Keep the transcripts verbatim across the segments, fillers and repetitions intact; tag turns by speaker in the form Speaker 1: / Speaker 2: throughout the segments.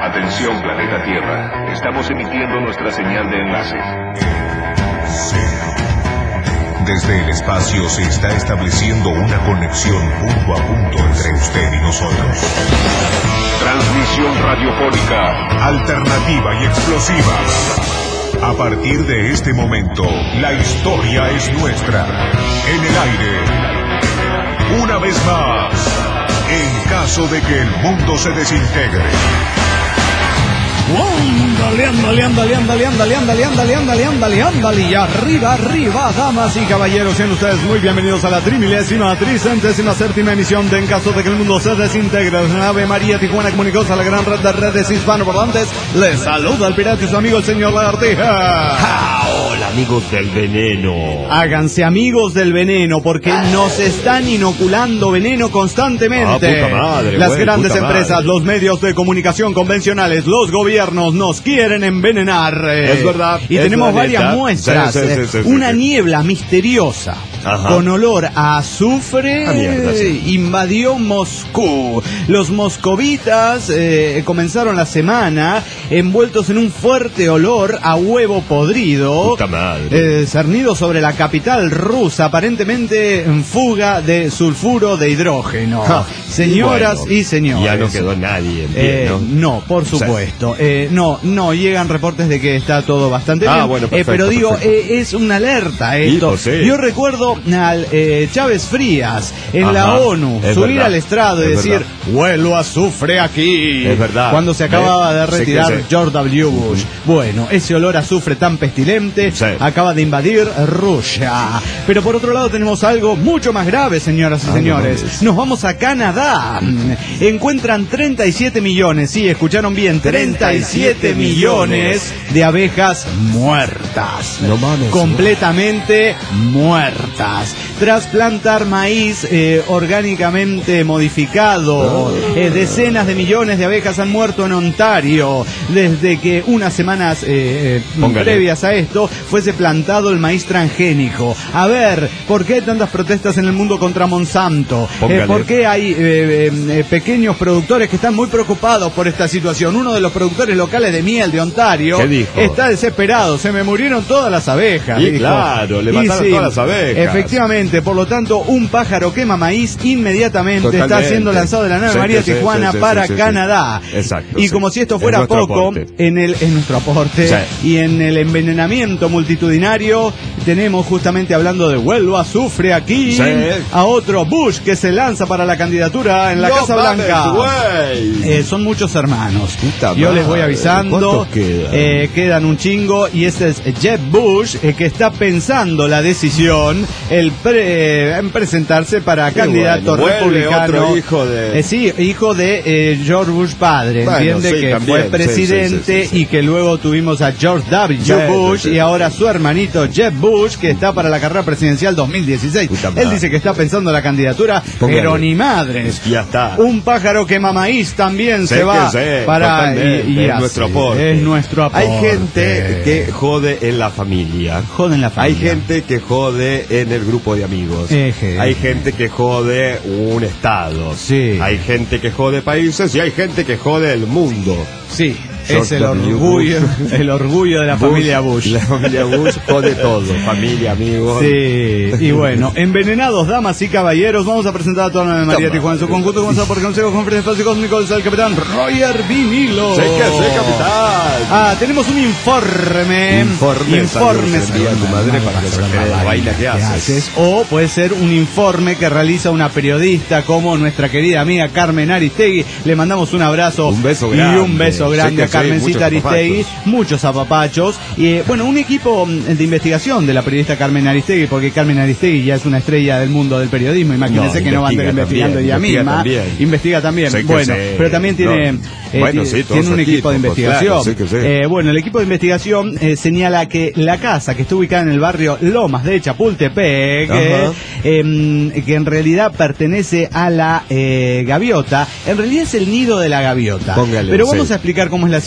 Speaker 1: Atención, planeta Tierra. Estamos emitiendo nuestra señal de enlace.
Speaker 2: Desde el espacio se está estableciendo una conexión punto a punto entre usted y nosotros.
Speaker 1: Transmisión radiofónica,
Speaker 2: alternativa y explosiva. A partir de este momento, la historia es nuestra. En el aire. Una vez más, en caso de que el mundo se desintegre.
Speaker 3: Ándale, ándale, ándale, ándale, ándale, ándale, ándale, ándale, ándale, ándale, y arriba, arriba, damas y caballeros, sean ustedes muy bienvenidos a la trimilésima, tricentésima, séptima emisión de En caso de que el mundo se desintegre. La nave María Tijuana comunicados a la gran red de redes hispanoparlantes. Les saluda el pirata y su amigo el señor Lagartija.
Speaker 4: Ah, hola, amigos del veneno.
Speaker 3: Háganse amigos del veneno, porque nos están inoculando veneno constantemente.
Speaker 4: Ah, puta madre,
Speaker 3: Las
Speaker 4: güey,
Speaker 3: grandes
Speaker 4: puta
Speaker 3: empresas,
Speaker 4: madre.
Speaker 3: los medios de comunicación convencionales, los gobiernos nos quieren envenenar. eh,
Speaker 4: Es verdad.
Speaker 3: Y
Speaker 4: es
Speaker 3: tenemos varias
Speaker 4: neta.
Speaker 3: muestras.
Speaker 4: Sí, sí, sí,
Speaker 3: eh,
Speaker 4: sí, sí,
Speaker 3: una
Speaker 4: sí.
Speaker 3: niebla misteriosa.
Speaker 4: Ajá.
Speaker 3: Con olor a azufre
Speaker 4: Ah, mierda, sí.
Speaker 3: invadió Moscú. Los moscovitas eh, comenzaron la semana envueltos en un fuerte olor a huevo podrido.
Speaker 4: Puta madre.
Speaker 3: Eh, cernido sobre la capital rusa, aparentemente en fuga de sulfuro de hidrógeno.
Speaker 4: Ja.
Speaker 3: Señoras
Speaker 4: Bueno,
Speaker 3: y señores.
Speaker 4: Ya no quedó nadie en pie,
Speaker 3: Eh,
Speaker 4: ¿no?
Speaker 3: no, por supuesto. Eh, no, no, llegan reportes de que está todo bastante
Speaker 4: Ah,
Speaker 3: bien.
Speaker 4: bueno,
Speaker 3: Eh,
Speaker 4: perfecto,
Speaker 3: pero digo,
Speaker 4: perfecto.
Speaker 3: eh, es una alerta
Speaker 4: Sí,
Speaker 3: esto.
Speaker 4: pues sí.
Speaker 3: Yo recuerdo al eh, Chávez Frías en
Speaker 4: Ajá,
Speaker 3: la ONU
Speaker 4: es
Speaker 3: subir
Speaker 4: verdad,
Speaker 3: al estrado y
Speaker 4: es
Speaker 3: decir,
Speaker 4: verdad.
Speaker 3: huelo a azufre aquí.
Speaker 4: Es verdad.
Speaker 3: Cuando se acababa
Speaker 4: ¿Eh?
Speaker 3: de
Speaker 4: Sí que
Speaker 3: retirar
Speaker 4: sí.
Speaker 3: George W. Bush. Bueno, ese olor a azufre tan pestilente
Speaker 4: Sí.
Speaker 3: acaba de invadir Rusia. Pero por otro lado tenemos algo mucho más grave, señoras y
Speaker 4: Ah,
Speaker 3: señores.
Speaker 4: no mames.
Speaker 3: Nos vamos a Canadá. Encuentran treinta y siete millones, sí, escucharon bien, treinta y siete millones de abejas muertas.
Speaker 4: No mames.
Speaker 3: Completamente muertas. Tras plantar maíz eh, orgánicamente modificado, eh, decenas de millones de abejas han muerto en Ontario desde que unas semanas eh, eh,
Speaker 4: Póngale.
Speaker 3: previas a esto fuese plantado el maíz transgénico. A ver, ¿por qué hay tantas protestas en el mundo contra Monsanto?
Speaker 4: Póngale.
Speaker 3: Eh, ¿Por qué hay eh, eh, eh, pequeños productores que están muy preocupados por esta situación? Uno de los productores locales de miel de Ontario
Speaker 4: ¿Qué dijo?
Speaker 3: está desesperado. Se me murieron todas las abejas.
Speaker 4: Y
Speaker 3: dijo.
Speaker 4: claro, le
Speaker 3: Y
Speaker 4: mataron
Speaker 3: sí,
Speaker 4: todas las abejas.
Speaker 3: Efectivamente, por lo tanto, un pájaro quema maíz inmediatamente
Speaker 4: Totalmente.
Speaker 3: está siendo lanzado de la nave
Speaker 4: Sí,
Speaker 3: María
Speaker 4: sí,
Speaker 3: Tijuana
Speaker 4: sí, sí,
Speaker 3: para
Speaker 4: sí, sí,
Speaker 3: Canadá.
Speaker 4: sí. Exacto,
Speaker 3: Y
Speaker 4: sí.
Speaker 3: como si esto
Speaker 4: Es
Speaker 3: fuera
Speaker 4: nuestro
Speaker 3: poco,
Speaker 4: aporte.
Speaker 3: en el en nuestro aporte
Speaker 4: Sí.
Speaker 3: y en el envenenamiento multitudinario tenemos, justamente hablando de vuelo a azufre aquí,
Speaker 4: Sí.
Speaker 3: a otro Bush que se lanza para la candidatura en la
Speaker 4: No
Speaker 3: Casa
Speaker 4: mames,
Speaker 3: Blanca.
Speaker 4: güey.
Speaker 3: Eh, son muchos hermanos.
Speaker 4: Puta
Speaker 3: Yo les voy
Speaker 4: madre,
Speaker 3: avisando.
Speaker 4: ¿cuántos quedan?
Speaker 3: Eh, quedan un chingo y este es Jeb Bush, eh, que está pensando la decisión el pre- en presentarse para
Speaker 4: Qué
Speaker 3: candidato
Speaker 4: bueno, vuelve
Speaker 3: republicano.
Speaker 4: otro hijo de-
Speaker 3: Eh, sí, hijo de eh, George Bush padre,
Speaker 4: Bueno,
Speaker 3: entiende
Speaker 4: sí,
Speaker 3: que
Speaker 4: también,
Speaker 3: fue
Speaker 4: sí,
Speaker 3: presidente
Speaker 4: sí, sí, sí, sí.
Speaker 3: y que luego tuvimos a George W.
Speaker 4: Sí,
Speaker 3: Bush
Speaker 4: sí, sí.
Speaker 3: y ahora su hermanito Jeb Bush, que está para la carrera presidencial dos mil dieciséis.
Speaker 4: Puta madre.
Speaker 3: Él dice que está pensando la candidatura,
Speaker 4: Póngale.
Speaker 3: pero ni madres.
Speaker 4: Ya está.
Speaker 3: Un pájaro quema maíz también
Speaker 4: Sé
Speaker 3: se va
Speaker 4: que sé,
Speaker 3: para
Speaker 4: totalmente,
Speaker 3: y, y
Speaker 4: es
Speaker 3: así,
Speaker 4: nuestro aporte.
Speaker 3: es nuestro aporte.
Speaker 4: Hay gente que jode en la familia.
Speaker 3: joden la
Speaker 4: Hay
Speaker 3: familia.
Speaker 4: gente que jode en el grupo de amigos.
Speaker 3: Eje.
Speaker 4: Hay gente que jode un estado.
Speaker 3: Sí.
Speaker 4: Hay gente que jode países y hay gente que jode el mundo.
Speaker 3: Sí,
Speaker 4: George
Speaker 3: es el
Speaker 4: W.
Speaker 3: orgullo,
Speaker 4: Bush.
Speaker 3: el orgullo de la familia Bush.
Speaker 4: La familia Bush jode todo. Familia, amigos.
Speaker 3: Sí, y bueno, envenenados, damas y caballeros, vamos a presentar a toda la María
Speaker 4: Toma.
Speaker 3: Tijuana en su conjunto, comenzado por Consejo Conferencia Espacio Cósmico del capitán Roger Vinilo.
Speaker 4: Sé que sé, capitán.
Speaker 3: Ah, tenemos un informe.
Speaker 4: Informe,
Speaker 3: Informes.
Speaker 4: saludos, envía a tu madre para que se quede la vaina que haces.
Speaker 3: O puede ser un informe que realiza una periodista como nuestra querida amiga Carmen Aristegui. Le mandamos un abrazo.
Speaker 4: Un beso
Speaker 3: Y
Speaker 4: grande.
Speaker 3: un beso
Speaker 4: Sé
Speaker 3: grande
Speaker 4: que
Speaker 3: a
Speaker 4: sí,
Speaker 3: Carmencita
Speaker 4: muchos
Speaker 3: Aristegui.
Speaker 4: apapachos.
Speaker 3: Muchos apapachos. Y eh, bueno, un equipo mm, de investigación de la periodista Carmen Aristegui, porque Carmen Aristegui ya es una estrella del mundo del periodismo. Imagínense
Speaker 4: No,
Speaker 3: que no va a estar
Speaker 4: investiga
Speaker 3: investigando
Speaker 4: también,
Speaker 3: ella
Speaker 4: investiga
Speaker 3: misma.
Speaker 4: también.
Speaker 3: Investiga también.
Speaker 4: Sé que
Speaker 3: Bueno,
Speaker 4: sí.
Speaker 3: pero también tiene,
Speaker 4: No.
Speaker 3: eh,
Speaker 4: Bueno,
Speaker 3: ti-
Speaker 4: sí, todo
Speaker 3: tiene
Speaker 4: su
Speaker 3: un equipo de
Speaker 4: equipo, pues,
Speaker 3: investigación.
Speaker 4: claro, sí que sí.
Speaker 3: Eh, bueno, el equipo de investigación eh, señala que la casa que está ubicada en el barrio Lomas de Chapultepec, eh,
Speaker 4: Ajá.
Speaker 3: eh, que en realidad pertenece a la eh, gaviota, en realidad es el nido de la gaviota.
Speaker 4: Póngale,
Speaker 3: pero vamos
Speaker 4: sí.
Speaker 3: a explicar cómo es la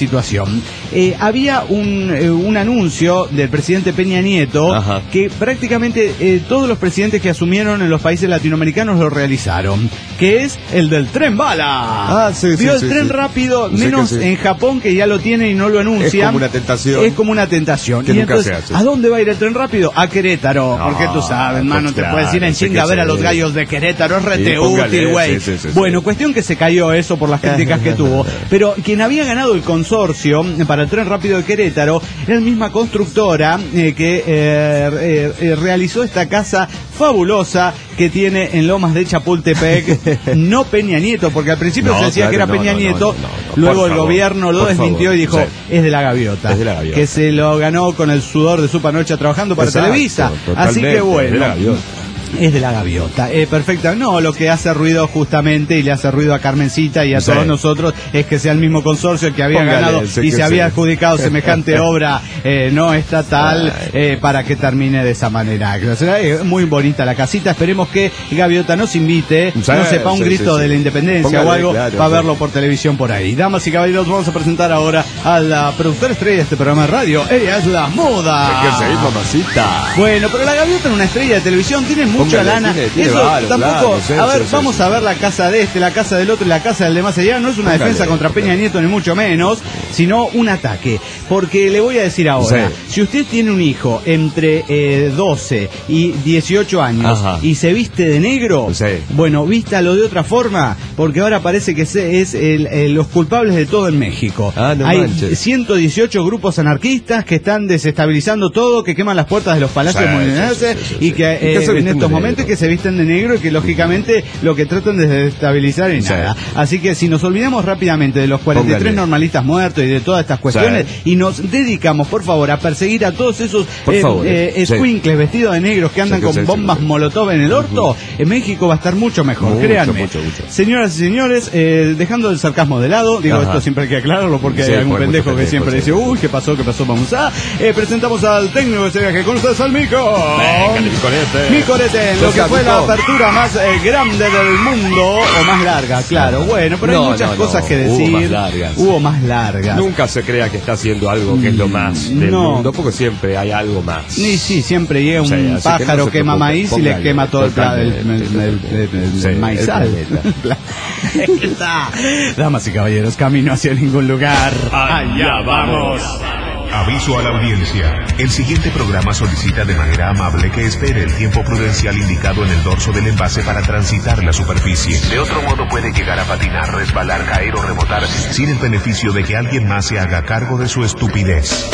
Speaker 3: situación. Eh, había un, eh, un anuncio del presidente Peña Nieto. Ajá. Que prácticamente eh, todos los presidentes que asumieron en los países latinoamericanos lo realizaron, que es el del tren bala.
Speaker 4: Ah, sí,
Speaker 3: Vio
Speaker 4: sí,
Speaker 3: el
Speaker 4: sí,
Speaker 3: tren
Speaker 4: sí.
Speaker 3: rápido,
Speaker 4: Sí,
Speaker 3: menos
Speaker 4: sí.
Speaker 3: en Japón, que ya lo tienen y no lo anuncian.
Speaker 4: Es como una tentación.
Speaker 3: Es como una tentación.
Speaker 4: Que
Speaker 3: Y
Speaker 4: nunca
Speaker 3: entonces,
Speaker 4: se hace.
Speaker 3: ¿a dónde va a ir el tren rápido? A Querétaro.
Speaker 4: No,
Speaker 3: porque tú sabes, mano,
Speaker 4: pues
Speaker 3: te
Speaker 4: claro,
Speaker 3: puedes ir en
Speaker 4: sé
Speaker 3: chinga a
Speaker 4: que
Speaker 3: ver a
Speaker 4: sí.
Speaker 3: los gallos de Querétaro. Es rete
Speaker 4: Sí, póngale,
Speaker 3: útil, güey.
Speaker 4: sí, sí, sí,
Speaker 3: bueno,
Speaker 4: sí.
Speaker 3: cuestión que se cayó eso por las críticas que tuvo. Pero quien había ganado el consorcio para el tren rápido de Querétaro era la misma constructora eh, que eh, eh, eh, realizó esta casa fabulosa que tiene en Lomas de Chapultepec. No Peña Nieto, porque al principio
Speaker 4: No,
Speaker 3: se decía
Speaker 4: claro,
Speaker 3: que era
Speaker 4: no,
Speaker 3: Peña
Speaker 4: no,
Speaker 3: Nieto,
Speaker 4: no, no, no,
Speaker 3: luego
Speaker 4: por
Speaker 3: el
Speaker 4: favor,
Speaker 3: gobierno lo
Speaker 4: por
Speaker 3: desmintió
Speaker 4: favor,
Speaker 3: y dijo,
Speaker 4: sí.
Speaker 3: es de la gaviota,
Speaker 4: Es de la gaviota.
Speaker 3: que se lo ganó con el sudor de su panocha trabajando para
Speaker 4: Exacto,
Speaker 3: Televisa. Así
Speaker 4: totalmente,
Speaker 3: que
Speaker 4: es de
Speaker 3: bueno.
Speaker 4: la gaviota.
Speaker 3: Es de la gaviota, eh, perfecta. No, lo que hace ruido justamente y le hace ruido a Carmencita y a
Speaker 4: Sí.
Speaker 3: todos nosotros es que sea el mismo consorcio el que había
Speaker 4: Póngale,
Speaker 3: ganado
Speaker 4: sé
Speaker 3: y
Speaker 4: que
Speaker 3: se había
Speaker 4: sí.
Speaker 3: adjudicado semejante obra eh, no estatal eh, para que termine de esa manera. O sea, es muy bonita la casita. Esperemos que Gaviota nos invite,
Speaker 4: Sí,
Speaker 3: no sepa un
Speaker 4: sí,
Speaker 3: grito
Speaker 4: sí,
Speaker 3: de
Speaker 4: sí.
Speaker 3: la independencia
Speaker 4: Póngale,
Speaker 3: o algo
Speaker 4: claro,
Speaker 3: para
Speaker 4: sí.
Speaker 3: verlo por televisión por ahí. Damas y caballeros, vamos a presentar ahora a la productora estrella de este programa de radio. Ella es la moda.
Speaker 4: Es que seguir, mamacita.
Speaker 3: Bueno, pero la Gaviota es una estrella de televisión, tiene mucha
Speaker 4: Póngale,
Speaker 3: lana.
Speaker 4: tiene- tiene
Speaker 3: Eso
Speaker 4: varo,
Speaker 3: tampoco.
Speaker 4: claro, sí,
Speaker 3: a ver,
Speaker 4: sí, sí,
Speaker 3: vamos
Speaker 4: sí.
Speaker 3: a ver la casa de este, la casa del otro y la casa del de más allá. No es una
Speaker 4: Póngale,
Speaker 3: defensa contra
Speaker 4: póngale.
Speaker 3: Peña Nieto, ni mucho menos, sino un ataque. Porque le voy a decir ahora,
Speaker 4: Sí.
Speaker 3: si usted tiene un hijo entre eh, doce y dieciocho años
Speaker 4: Ajá.
Speaker 3: y se viste de negro,
Speaker 4: Sí.
Speaker 3: bueno, vístalo de otra forma, porque ahora parece que se- es el- el- los culpables de todo en México.
Speaker 4: Ah, no
Speaker 3: Hay
Speaker 4: manches.
Speaker 3: ciento dieciocho grupos anarquistas que están desestabilizando todo, que queman las puertas de los palacios
Speaker 4: Sí,
Speaker 3: molinenses
Speaker 4: sí, sí, sí,
Speaker 3: y
Speaker 4: sí.
Speaker 3: que
Speaker 4: ¿Y qué
Speaker 3: eh,
Speaker 4: se
Speaker 3: en
Speaker 4: visten
Speaker 3: estos
Speaker 4: de
Speaker 3: momentos
Speaker 4: negro?
Speaker 3: que se visten de negro y que lógicamente lo que tratan de desestabilizar y
Speaker 4: Sí.
Speaker 3: nada. Así que si nos olvidamos rápidamente de los cuarenta y tres
Speaker 4: Póngale.
Speaker 3: normalistas muertos y de todas estas cuestiones
Speaker 4: Sí.
Speaker 3: y nos dedicamos, por favor, a perseguir a todos esos
Speaker 4: Por
Speaker 3: eh,
Speaker 4: favor,
Speaker 3: eh,
Speaker 4: sí.
Speaker 3: escuincles vestidos de negros que andan
Speaker 4: Sí,
Speaker 3: con
Speaker 4: sí, sí,
Speaker 3: bombas
Speaker 4: sí.
Speaker 3: molotov en el orto, en México va a estar mucho mejor,
Speaker 4: Mucho,
Speaker 3: créanme.
Speaker 4: mucho, mucho.
Speaker 3: Señoras y señores, eh, dejando el sarcasmo de lado, digo,
Speaker 4: Ajá.
Speaker 3: esto siempre hay que aclararlo porque
Speaker 4: Sí,
Speaker 3: hay algún
Speaker 4: porque hay
Speaker 3: pendejo
Speaker 4: mucho
Speaker 3: que
Speaker 4: pendejo,
Speaker 3: siempre
Speaker 4: sí.
Speaker 3: dice, uy, ¿qué pasó? ¿Qué pasó? Vamos a... Eh, presentamos al técnico de este viaje con ustedes, al Mico.
Speaker 4: Venga, mi Corete.
Speaker 3: Mi Corete, en lo que
Speaker 4: Venga,
Speaker 3: fue la
Speaker 4: Mico.
Speaker 3: apertura más eh, grande del mundo, o más larga, claro. Bueno, pero hay
Speaker 4: No,
Speaker 3: muchas
Speaker 4: no,
Speaker 3: cosas
Speaker 4: no,
Speaker 3: que
Speaker 4: hubo
Speaker 3: decir.
Speaker 4: más largas.
Speaker 3: Hubo más largas.
Speaker 4: Nunca se crea que está haciendo algo que es lo más del
Speaker 3: No.
Speaker 4: mundo, porque siempre hay algo más.
Speaker 3: Y sí, siempre llega un
Speaker 4: Sí, así que
Speaker 3: pájaro
Speaker 4: no se
Speaker 3: quema
Speaker 4: preocupe,
Speaker 3: maíz y le
Speaker 4: póngale,
Speaker 3: quema todo el, pla- el,
Speaker 4: totalmente,
Speaker 3: el- el- el- el
Speaker 4: sí, el
Speaker 3: maizal.
Speaker 4: planeta.
Speaker 3: ¿Qué está? Damas y caballeros, camino hacia ningún lugar. Allá vamos.
Speaker 2: Aviso a la audiencia. El siguiente programa solicita de manera amable que espere el tiempo prudencial indicado en el dorso del envase para transitar la superficie. De otro modo puede llegar a patinar, resbalar, caer o rebotar sin el beneficio de que alguien más se haga cargo de su estupidez.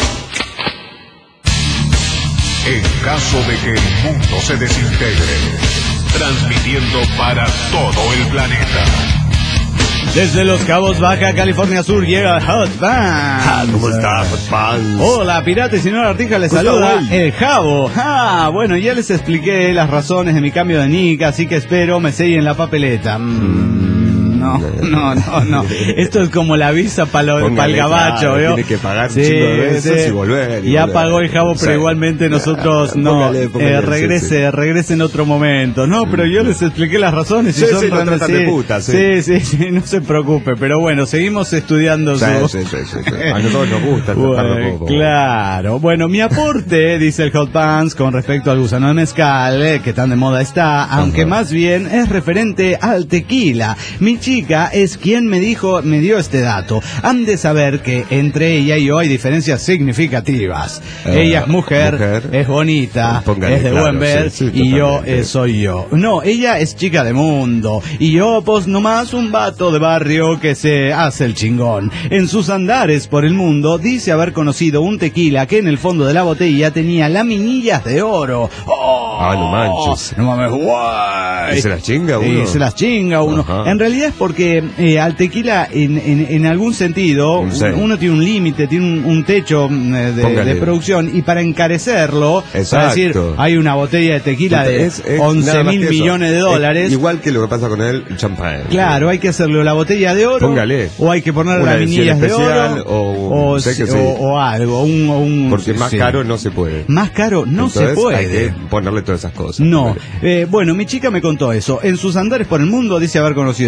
Speaker 2: En caso de que el mundo se desintegre, transmitiendo para todo el planeta.
Speaker 3: Desde Los Cabos, Baja California Sur, llega Hot Band.
Speaker 4: Ah, ¿cómo está, Hot Pants?
Speaker 3: Hola, pirata y señora Artija, les
Speaker 4: ¿Cómo está,
Speaker 3: saluda
Speaker 4: güey?
Speaker 3: el Jabo. Ah, bueno, ya les expliqué las razones de mi cambio de nick, así que espero me sellen la papeleta. Mm, no, no, no, no. Esto es como la visa para el
Speaker 4: Póngale,
Speaker 3: gabacho,
Speaker 4: claro,
Speaker 3: ¿veo?
Speaker 4: tiene que pagar un chingo de veces y volver, y
Speaker 3: ya
Speaker 4: volver.
Speaker 3: pagó el Jabo, pero
Speaker 4: Sí.
Speaker 3: igualmente nosotros no.
Speaker 4: Póngale, póngale,
Speaker 3: eh,
Speaker 4: sí,
Speaker 3: regrese,
Speaker 4: sí.
Speaker 3: regrese en otro momento. No, pero yo les expliqué las razones. y
Speaker 4: Sí,
Speaker 3: son
Speaker 4: sí, lo
Speaker 3: realmente-
Speaker 4: tratan de puta, sí.
Speaker 3: sí, sí, sí, no se preocupe. Pero bueno, seguimos estudiando
Speaker 4: Sí,
Speaker 3: su...
Speaker 4: sí, sí, sí, sí. A nosotros nos gusta
Speaker 3: Bueno,
Speaker 4: tratarlo como-
Speaker 3: claro. Bueno, mi aporte, dice el Hot Pants, con respecto al gusano de mezcal, eh, que tan de moda está, aunque
Speaker 4: Ajá.
Speaker 3: más bien es referente al tequila. Mi chica es quien me dijo, me dio este dato. Han de saber que entre ella y yo hay diferencias significativas.
Speaker 4: Eh,
Speaker 3: ella es mujer,
Speaker 4: mujer.
Speaker 3: es bonita,
Speaker 4: Póngale,
Speaker 3: es de
Speaker 4: claro,
Speaker 3: buen ver,
Speaker 4: sí, sí,
Speaker 3: y yo
Speaker 4: totalmente.
Speaker 3: eh, soy yo. No, ella es chica de mundo, y yo pues nomás un vato de barrio que se hace el chingón. En sus andares por el mundo dice haber conocido un tequila que en el fondo de la botella tenía laminillas de oro. ¡Oh!
Speaker 4: Ah, no manches.
Speaker 3: No mames, guay.
Speaker 4: ¿Y se las chinga uno?
Speaker 3: Y se las chinga uno.
Speaker 4: Ajá.
Speaker 3: En realidad es porque eh, al tequila, en, en, en algún sentido,
Speaker 4: Sí.
Speaker 3: uno tiene un límite, tiene un, un techo mm, eh, de,
Speaker 4: Póngale.
Speaker 3: de producción, y para encarecerlo, para
Speaker 4: Exacto.
Speaker 3: decir, hay una botella de tequila de
Speaker 4: Es- es
Speaker 3: once
Speaker 4: nada más
Speaker 3: mil
Speaker 4: que eso.
Speaker 3: millones de
Speaker 4: Es
Speaker 3: dólares.
Speaker 4: igual que lo que pasa con el champán.
Speaker 3: Claro, hay que hacerle la botella de oro,
Speaker 4: Póngale.
Speaker 3: o hay que poner
Speaker 4: Una
Speaker 3: laminillas
Speaker 4: edición
Speaker 3: de
Speaker 4: especial,
Speaker 3: oro,
Speaker 4: o-
Speaker 3: o,
Speaker 4: sé que
Speaker 3: o-
Speaker 4: sí.
Speaker 3: o algo, un, o un-
Speaker 4: Porque más
Speaker 3: sí.
Speaker 4: caro no se puede.
Speaker 3: Más caro no
Speaker 4: Entonces,
Speaker 3: se puede.
Speaker 4: hay que ponerle todas esas cosas.
Speaker 3: No,
Speaker 4: Póngale.
Speaker 3: eh, bueno, mi chica me contó eso. En sus andares por el mundo dice haber conocido ese tequila.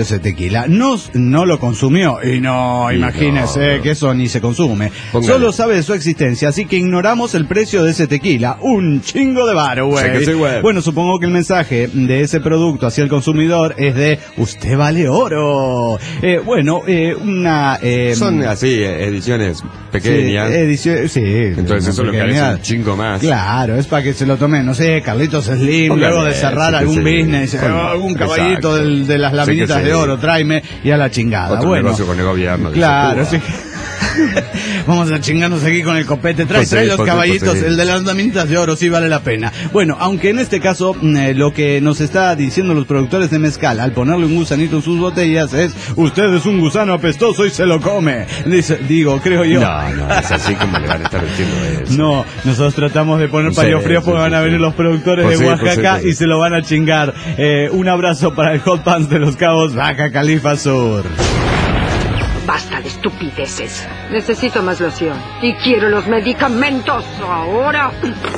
Speaker 3: tequila. No, no lo consumió. Y no,
Speaker 4: Y
Speaker 3: imagínese
Speaker 4: no.
Speaker 3: que eso ni se consume.
Speaker 4: Póngale.
Speaker 3: Solo sabe de su existencia, así que ignoramos el precio de ese tequila. Un chingo de varo, güey.
Speaker 4: Sé que sí, güey.
Speaker 3: Bueno, supongo que el mensaje de ese producto hacia el consumidor es de usted vale oro. Eh, bueno, eh, una... Eh,
Speaker 4: Son así, eh, ediciones pequeñas.
Speaker 3: Sí, edición, sí.
Speaker 4: Entonces eso lo que
Speaker 3: pequeña.
Speaker 4: hace un chingo más.
Speaker 3: Claro, es para que se lo tomen, no sé, Carlitos Slim,
Speaker 4: Póngale,
Speaker 3: luego de cerrar
Speaker 4: sí que
Speaker 3: algún
Speaker 4: sí.
Speaker 3: business,
Speaker 4: Con-
Speaker 3: oh, algún
Speaker 4: exacto.
Speaker 3: caballito del- de las
Speaker 4: Sí que
Speaker 3: laminitas
Speaker 4: sí.
Speaker 3: de oro, tráeme y a la chingada.
Speaker 4: Otro
Speaker 3: bueno,
Speaker 4: negocio con el gobierno. dice
Speaker 3: claro,
Speaker 4: Cuba.
Speaker 3: sí. Vamos a chingarnos aquí con el copete. Trae,
Speaker 4: Pues sí,
Speaker 3: trae los
Speaker 4: pues sí,
Speaker 3: caballitos,
Speaker 4: pues sí.
Speaker 3: el de las laminitas de oro, sí vale la pena. Bueno, aunque en este caso mm, eh, lo que nos está diciendo los productores de mezcal al ponerle un gusanito en sus botellas es: usted es un gusano apestoso y se lo come. Dice, digo, creo yo.
Speaker 4: No, no, es así como le van a estar diciendo eso.
Speaker 3: No, nosotros tratamos de poner
Speaker 4: Sí,
Speaker 3: paños fríos porque
Speaker 4: sí,
Speaker 3: van a
Speaker 4: sí,
Speaker 3: venir
Speaker 4: sí.
Speaker 3: los productores
Speaker 4: Pues
Speaker 3: de
Speaker 4: sí, pues
Speaker 3: Oaxaca
Speaker 4: sí, pues sí.
Speaker 3: y se lo van a chingar. Eh, un abrazo para el Hot Pants de los Cabos, Baja Califa Sur.
Speaker 5: Basta de estupideces. Necesito más loción. Y quiero los medicamentos ahora.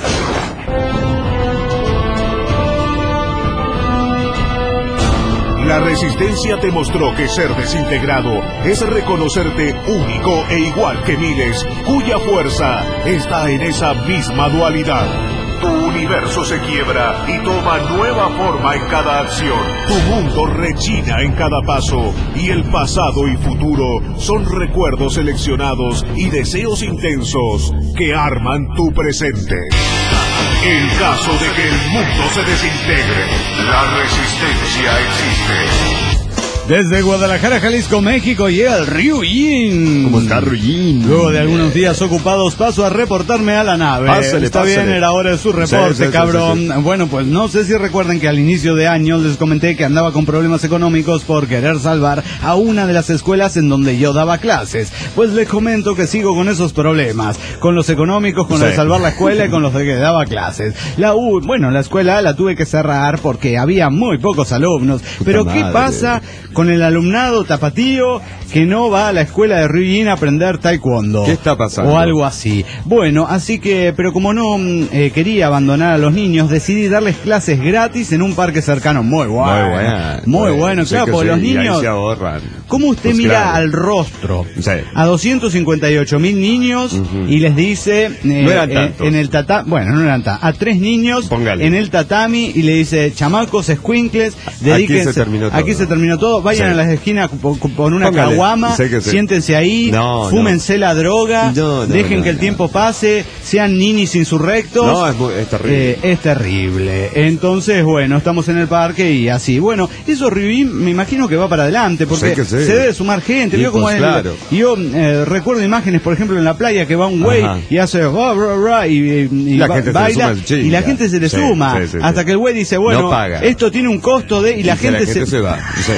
Speaker 2: La Resistencia te mostró que ser desintegrado es reconocerte único e igual que miles, cuya fuerza está en esa misma dualidad. Tu universo se quiebra y toma nueva forma en cada acción. Tu mundo rechina en cada paso y el pasado y futuro son recuerdos seleccionados y deseos intensos que arman tu presente. En caso de que el mundo se desintegre, la resistencia existe.
Speaker 3: Desde Guadalajara, Jalisco, México, llega el Ryujin.
Speaker 4: ¿Cómo está Ruyin?
Speaker 3: Luego de algunos días ocupados paso a reportarme a la nave.
Speaker 4: Pásale,
Speaker 3: Está
Speaker 4: pásale.
Speaker 3: bien, era hora de su reporte,
Speaker 4: Sí, sí, sí,
Speaker 3: cabrón.
Speaker 4: sí, sí.
Speaker 3: Bueno, pues no sé si recuerden que al inicio de año les comenté que andaba con problemas económicos por querer salvar a una de las escuelas en donde yo daba clases. Pues les comento que sigo con esos problemas, con los económicos, con
Speaker 4: Sí.
Speaker 3: lo de salvar la escuela y con los de que daba clases. La U, bueno, la escuela la tuve que cerrar porque había muy pocos alumnos. Pero ¿qué
Speaker 4: madre.
Speaker 3: pasa con el alumnado tapatío que no va a la escuela de Ryujin a aprender taekwondo?
Speaker 4: ¿Qué está pasando?
Speaker 3: O algo así. Bueno, así que, pero como no mm, eh, quería abandonar a los niños, decidí darles clases gratis en un parque cercano. Muy bueno.
Speaker 4: Muy bueno.
Speaker 3: Muy bueno,
Speaker 4: Sí
Speaker 3: claro,
Speaker 4: que
Speaker 3: porque
Speaker 4: sí,
Speaker 3: los
Speaker 4: y ahí
Speaker 3: niños...
Speaker 4: se ahorran.
Speaker 3: ¿Cómo usted
Speaker 4: Pues
Speaker 3: mira
Speaker 4: claro.
Speaker 3: al rostro
Speaker 4: Sí.
Speaker 3: a doscientos cincuenta y ocho mil niños
Speaker 4: Ujú.
Speaker 3: y les dice eh,
Speaker 4: No eran
Speaker 3: eh,
Speaker 4: tantos.
Speaker 3: en el tatami, bueno, no eran tantos, a tres niños
Speaker 4: Póngale.
Speaker 3: en el tatami y le dice: chamacos, escuincles, dedíquense,
Speaker 4: se terminó todo.
Speaker 3: aquí se terminó todo, vayan
Speaker 4: Sí.
Speaker 3: a las esquinas con, con una
Speaker 4: Póngale.
Speaker 3: caguama,
Speaker 4: Sé que sí.
Speaker 3: siéntense ahí,
Speaker 4: No,
Speaker 3: fúmense la droga,
Speaker 4: No, no,
Speaker 3: dejen
Speaker 4: no,
Speaker 3: que el
Speaker 4: no.
Speaker 3: tiempo pase, sean ninis insurrectos.
Speaker 4: No, es, muy- es terrible.
Speaker 3: Eh, es terrible. Entonces, bueno, estamos en el parque y así. Bueno, eso Ryujin me imagino que va para adelante porque
Speaker 4: Sí que sí.
Speaker 3: se debe sumar gente.
Speaker 4: Y
Speaker 3: ¿Vio cómo
Speaker 4: pues
Speaker 3: es?
Speaker 4: claro.
Speaker 3: Y yo eh, recuerdo imágenes, por ejemplo, en la playa que va un güey
Speaker 4: Ajá.
Speaker 3: y hace ra, ra, ra, y, y- y
Speaker 4: La
Speaker 3: ba-
Speaker 4: gente se le
Speaker 3: baila
Speaker 4: suma, chinga.
Speaker 3: y la gente se le
Speaker 4: Sí,
Speaker 3: suma
Speaker 4: sí, sí,
Speaker 3: hasta
Speaker 4: sí.
Speaker 3: que el güey dice: bueno,
Speaker 4: No paga.
Speaker 3: esto tiene un costo de... y la
Speaker 4: Y que
Speaker 3: gente,
Speaker 4: la gente se, va. Sí.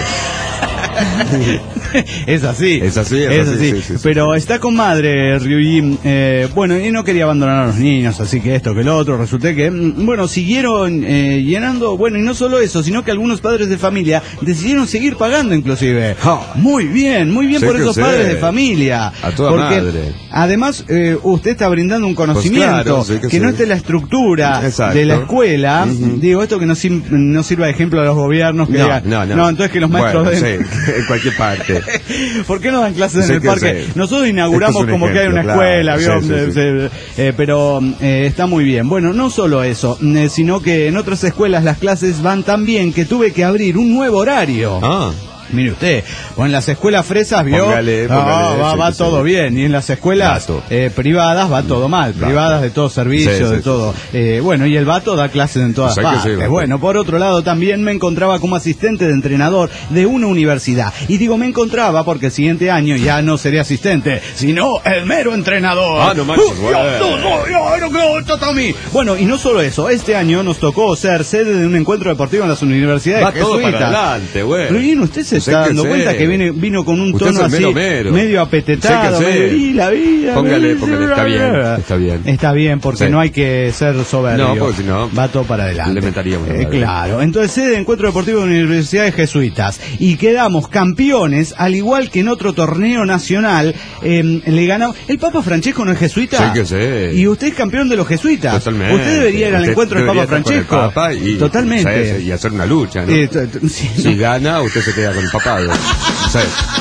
Speaker 3: es así.
Speaker 4: Es así, es así, sí, sí, sí.
Speaker 3: Pero está con madre, Ryujin. Eh, bueno, y no quería abandonar a los niños, así que esto, que lo otro. Resulté que, mm, bueno, siguieron eh, llenando. Bueno, y no solo eso, sino que algunos padres de familia decidieron seguir pagando, inclusive.
Speaker 4: Ja.
Speaker 3: Muy bien, muy bien
Speaker 4: Sí
Speaker 3: por
Speaker 4: que
Speaker 3: esos
Speaker 4: sí.
Speaker 3: padres de familia.
Speaker 4: A toda
Speaker 3: porque
Speaker 4: madre.
Speaker 3: además, eh, usted está brindando un conocimiento
Speaker 4: claro, sí que
Speaker 3: que
Speaker 4: sí.
Speaker 3: no esté en la estructura
Speaker 4: Exacto.
Speaker 3: de la escuela.
Speaker 4: Ujú.
Speaker 3: Digo, esto que no, sim- no sirva de ejemplo a los gobiernos que
Speaker 4: No,
Speaker 3: digan,
Speaker 4: no, no.
Speaker 3: entonces que los maestros
Speaker 4: Bueno,
Speaker 3: den-
Speaker 4: sí, en cualquier parte.
Speaker 3: ¿Por qué no dan clases
Speaker 4: Sí
Speaker 3: en el
Speaker 4: que
Speaker 3: parque?
Speaker 4: sí.
Speaker 3: Nosotros inauguramos
Speaker 4: Esto es un
Speaker 3: como que hay una
Speaker 4: ejemplo,
Speaker 3: escuela,
Speaker 4: claro.
Speaker 3: ¿vio?
Speaker 4: Sí, sí, sí.
Speaker 3: Eh, eh, pero eh, está muy bien. Bueno, no solo eso, eh, sino que en otras escuelas las clases van tan bien que tuve que abrir un nuevo horario.
Speaker 4: Ah.
Speaker 3: Mire usted, o en las escuelas fresas, ¿vio?
Speaker 4: Póngale,
Speaker 3: No,
Speaker 4: póngale,
Speaker 3: va,
Speaker 4: sí,
Speaker 3: va
Speaker 4: sí,
Speaker 3: todo
Speaker 4: sí.
Speaker 3: bien. Y en las escuelas
Speaker 4: Vato.
Speaker 3: eh, privadas va todo mal.
Speaker 4: Vato.
Speaker 3: Privadas de todo servicio,
Speaker 4: Sí, sí,
Speaker 3: de
Speaker 4: sí,
Speaker 3: todo. Eh, bueno, y el vato da clases en todas
Speaker 4: O sea que sí,
Speaker 3: partes.
Speaker 4: vato.
Speaker 3: Bueno, por otro lado, también me encontraba como asistente de entrenador de una universidad. Y digo me encontraba porque el siguiente año ya no seré asistente, sino el mero entrenador.
Speaker 4: Ah, no manches,
Speaker 3: ¡Uh,
Speaker 4: güey.
Speaker 3: Dios, no, no, no, no, no, no, tatami! Bueno, y no solo eso, este año nos tocó ser sede de un encuentro deportivo en las universidades
Speaker 4: Va todo
Speaker 3: jesuitas.
Speaker 4: para adelante, güey.
Speaker 3: Ruin, usted se
Speaker 4: Sé
Speaker 3: está
Speaker 4: que
Speaker 3: dando
Speaker 4: sé.
Speaker 3: cuenta que viene, vino con un
Speaker 4: Usted
Speaker 3: tono
Speaker 4: es el
Speaker 3: así,
Speaker 4: mero mero.
Speaker 3: medio apetetado,
Speaker 4: Sé que sé.
Speaker 3: medio, y la vida.
Speaker 4: Póngale,
Speaker 3: medio-
Speaker 4: póngale, está bien, está bien.
Speaker 3: Está bien, porque
Speaker 4: Sí.
Speaker 3: no hay que ser soberbio.
Speaker 4: No, porque si no,
Speaker 3: va todo para adelante.
Speaker 4: le metaríamos una
Speaker 3: Eh,
Speaker 4: madre.
Speaker 3: claro, entonces sede de encuentro deportivo de universidades jesuitas y quedamos campeones, al igual que en otro torneo nacional. Eh, le ganamos. ¿El Papa Francesco no es jesuita?
Speaker 4: Sí que sí.
Speaker 3: Y usted es campeón de los jesuitas.
Speaker 4: Totalmente.
Speaker 3: Usted debería ir al
Speaker 4: Usted
Speaker 3: encuentro del Papa
Speaker 4: debería estar con el
Speaker 3: Francesco.
Speaker 4: Papa y,
Speaker 3: Totalmente.
Speaker 4: ¿sabes? Y hacer una lucha, ¿no?
Speaker 3: Eh, t- t- sí,
Speaker 4: Si
Speaker 3: no.
Speaker 4: gana, usted se queda con empapado. Sí.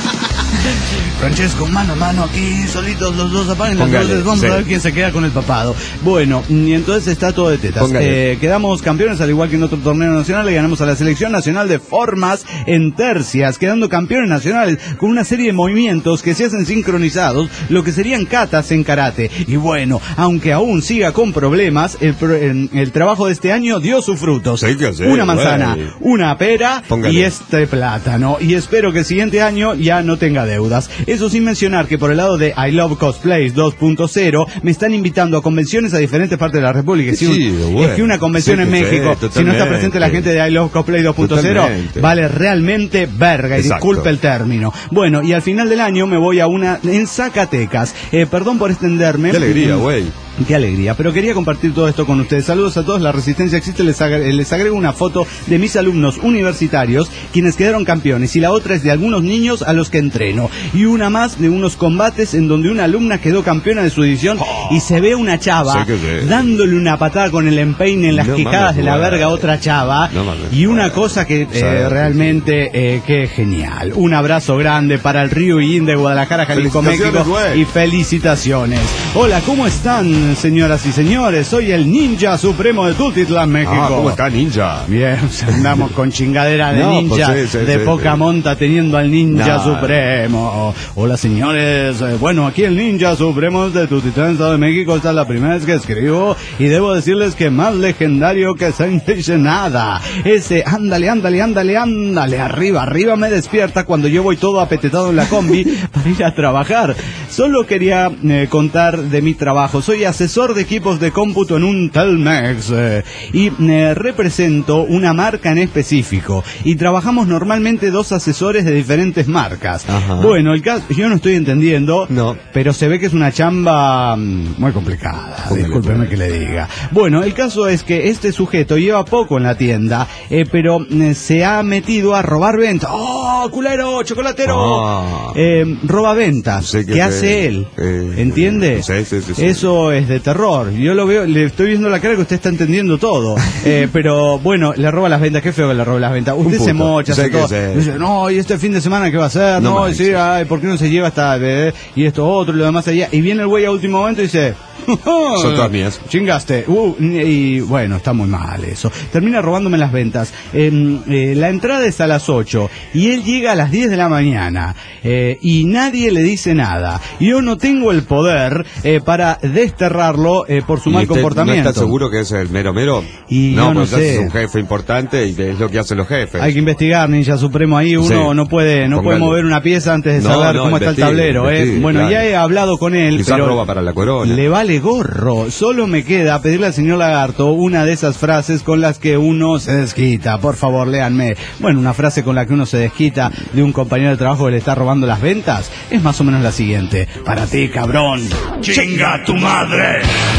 Speaker 3: Francesco, mano a mano aquí, solitos los dos, apaguen las
Speaker 4: Póngale,
Speaker 3: luces, vamos
Speaker 4: sí.
Speaker 3: a ver quién se queda con el papado. Bueno, y entonces está todo de tetas. Eh, quedamos campeones, al igual que en otro torneo nacional, le ganamos a la Selección Nacional de Formas en tercias, quedando campeones nacionales con una serie de movimientos que se hacen sincronizados, lo que serían katas en karate. Y bueno, aunque aún siga con problemas, el, pro, el, el trabajo de este año dio sus frutos.
Speaker 4: Sí, que sí,
Speaker 3: una manzana,
Speaker 4: güey.
Speaker 3: una pera
Speaker 4: Póngale.
Speaker 3: y este plátano. Y espero que el siguiente año ya no tenga deudas. Eso sin mencionar que por el lado de I Love Cosplays dos punto cero me están invitando a convenciones a diferentes partes de la República.
Speaker 4: Sí,
Speaker 3: Si un,
Speaker 4: bueno.
Speaker 3: es que una convención
Speaker 4: Sí,
Speaker 3: en
Speaker 4: sí,
Speaker 3: México,
Speaker 4: sí,
Speaker 3: si no está presente la gente de I Love Cosplay dos punto cero,
Speaker 4: Totalmente.
Speaker 3: vale realmente verga, y
Speaker 4: Exacto.
Speaker 3: disculpe el término. Bueno, y al final del año me voy a una en Zacatecas. Eh, perdón por extenderme.
Speaker 4: Qué alegría, güey.
Speaker 3: Qué alegría, pero quería compartir todo esto con ustedes. Saludos a todos, la resistencia existe. Les, agre les agrego una foto de mis alumnos universitarios, quienes quedaron campeones, y la otra es de algunos niños a los que entreno, y una más de unos combates en donde una alumna quedó campeona de su división, oh, y se ve una chava
Speaker 4: sí sí.
Speaker 3: dándole una patada con el empeine en las
Speaker 4: no
Speaker 3: quijadas
Speaker 4: mames,
Speaker 3: de la
Speaker 4: güey.
Speaker 3: verga a otra chava,
Speaker 4: no mames,
Speaker 3: y una
Speaker 4: güey.
Speaker 3: cosa que eh,
Speaker 4: sí,
Speaker 3: realmente eh, que genial. Un abrazo grande para el Río Yin de Guadalajara, Jalisco, México,
Speaker 4: güey.
Speaker 3: y felicitaciones. Hola, ¿cómo están, señoras y señores? Señores, soy el ninja supremo de Tultitlán, México.
Speaker 4: Ah, ¿cómo está, ninja?
Speaker 3: Bien, andamos con chingadera de
Speaker 4: No,
Speaker 3: ninja,
Speaker 4: pues sí, sí,
Speaker 3: de
Speaker 4: sí,
Speaker 3: poca
Speaker 4: sí.
Speaker 3: monta teniendo al ninja
Speaker 4: No.
Speaker 3: supremo. Hola, señores. Eh, Bueno, aquí el ninja supremo de Tultitlán, Estado de México. Esta es la primera vez que escribo y debo decirles que más legendario que Sensei nada. Ese ándale, ándale, ándale, ándale, arriba, arriba me despierta cuando yo voy todo apetetado en la combi para ir a trabajar. Solo quería eh, contar de mi trabajo. Soy asesor de equipos de cómputo en un Telmex eh, y eh, represento una marca en específico, y trabajamos normalmente dos asesores de diferentes marcas.
Speaker 4: Ajá.
Speaker 3: Bueno, el caso, yo no estoy entendiendo,
Speaker 4: No.
Speaker 3: pero se ve que es una chamba mm, muy complicada.
Speaker 4: Póngale,
Speaker 3: Discúlpeme
Speaker 4: póngale.
Speaker 3: que le diga. Bueno, el caso es que este sujeto lleva poco en la tienda, eh, pero eh, se ha metido a robar ventas. ¡Oh, culero, chocolatero!
Speaker 4: Ah.
Speaker 3: Eh, roba ventas.
Speaker 4: Sí, que
Speaker 3: ¿Qué
Speaker 4: sí.
Speaker 3: hace él?
Speaker 4: Eh,
Speaker 3: ¿Entiende?
Speaker 4: sí, sí, sí, sí.
Speaker 3: Eso es de terror. Yo lo veo, le estoy viendo la cara que usted está entendiendo todo. Eh, pero bueno, le roba las ventas. Qué feo que le roba las ventas. Usted
Speaker 4: Un
Speaker 3: se
Speaker 4: puto.
Speaker 3: mocha,
Speaker 4: Sí
Speaker 3: hace
Speaker 4: que
Speaker 3: todo.
Speaker 4: sí.
Speaker 3: Dice, no, y este fin de semana qué va a hacer,
Speaker 4: No
Speaker 3: no, y
Speaker 4: manches.
Speaker 3: sí, ay, ¿por qué no se lleva hasta eh, y esto otro y lo demás allá? Y viene el güey a último momento y dice,
Speaker 4: Son todas mías.
Speaker 3: Chingaste. Uh, y bueno, está muy mal eso. Termina robándome las ventas. Eh, eh, la entrada es a las ocho y él llega a las diez de la mañana eh, y nadie le dice nada. Yo no tengo el poder eh, para desterrarlo eh, por su
Speaker 4: ¿Y
Speaker 3: mal
Speaker 4: usted
Speaker 3: comportamiento.
Speaker 4: ¿No está seguro que es el mero mero?
Speaker 3: Y
Speaker 4: no,
Speaker 3: yo no
Speaker 4: pues
Speaker 3: sé.
Speaker 4: es un jefe importante y es lo que hacen los jefes.
Speaker 3: Hay que investigar, Ninja Supremo, ahí uno
Speaker 4: Sí.
Speaker 3: no puede no puede
Speaker 4: Póngale.
Speaker 3: mover una pieza antes de
Speaker 4: No,
Speaker 3: saber
Speaker 4: no,
Speaker 3: cómo está el
Speaker 4: investigue,
Speaker 3: tablero. eh.
Speaker 4: investigue,
Speaker 3: Bueno,
Speaker 4: claro.
Speaker 3: ya he hablado con él,
Speaker 4: Quizás
Speaker 3: pero
Speaker 4: roba para la corona.
Speaker 3: le vale gorro. Solo me queda pedirle al señor Lagarto una de esas frases con las que uno se desquita. Por favor, léanme. Bueno, una frase con la que uno se desquita de un compañero de trabajo que le está robando las ventas es más o menos la siguiente. Para ti, cabrón. ¡Chinga tu madre!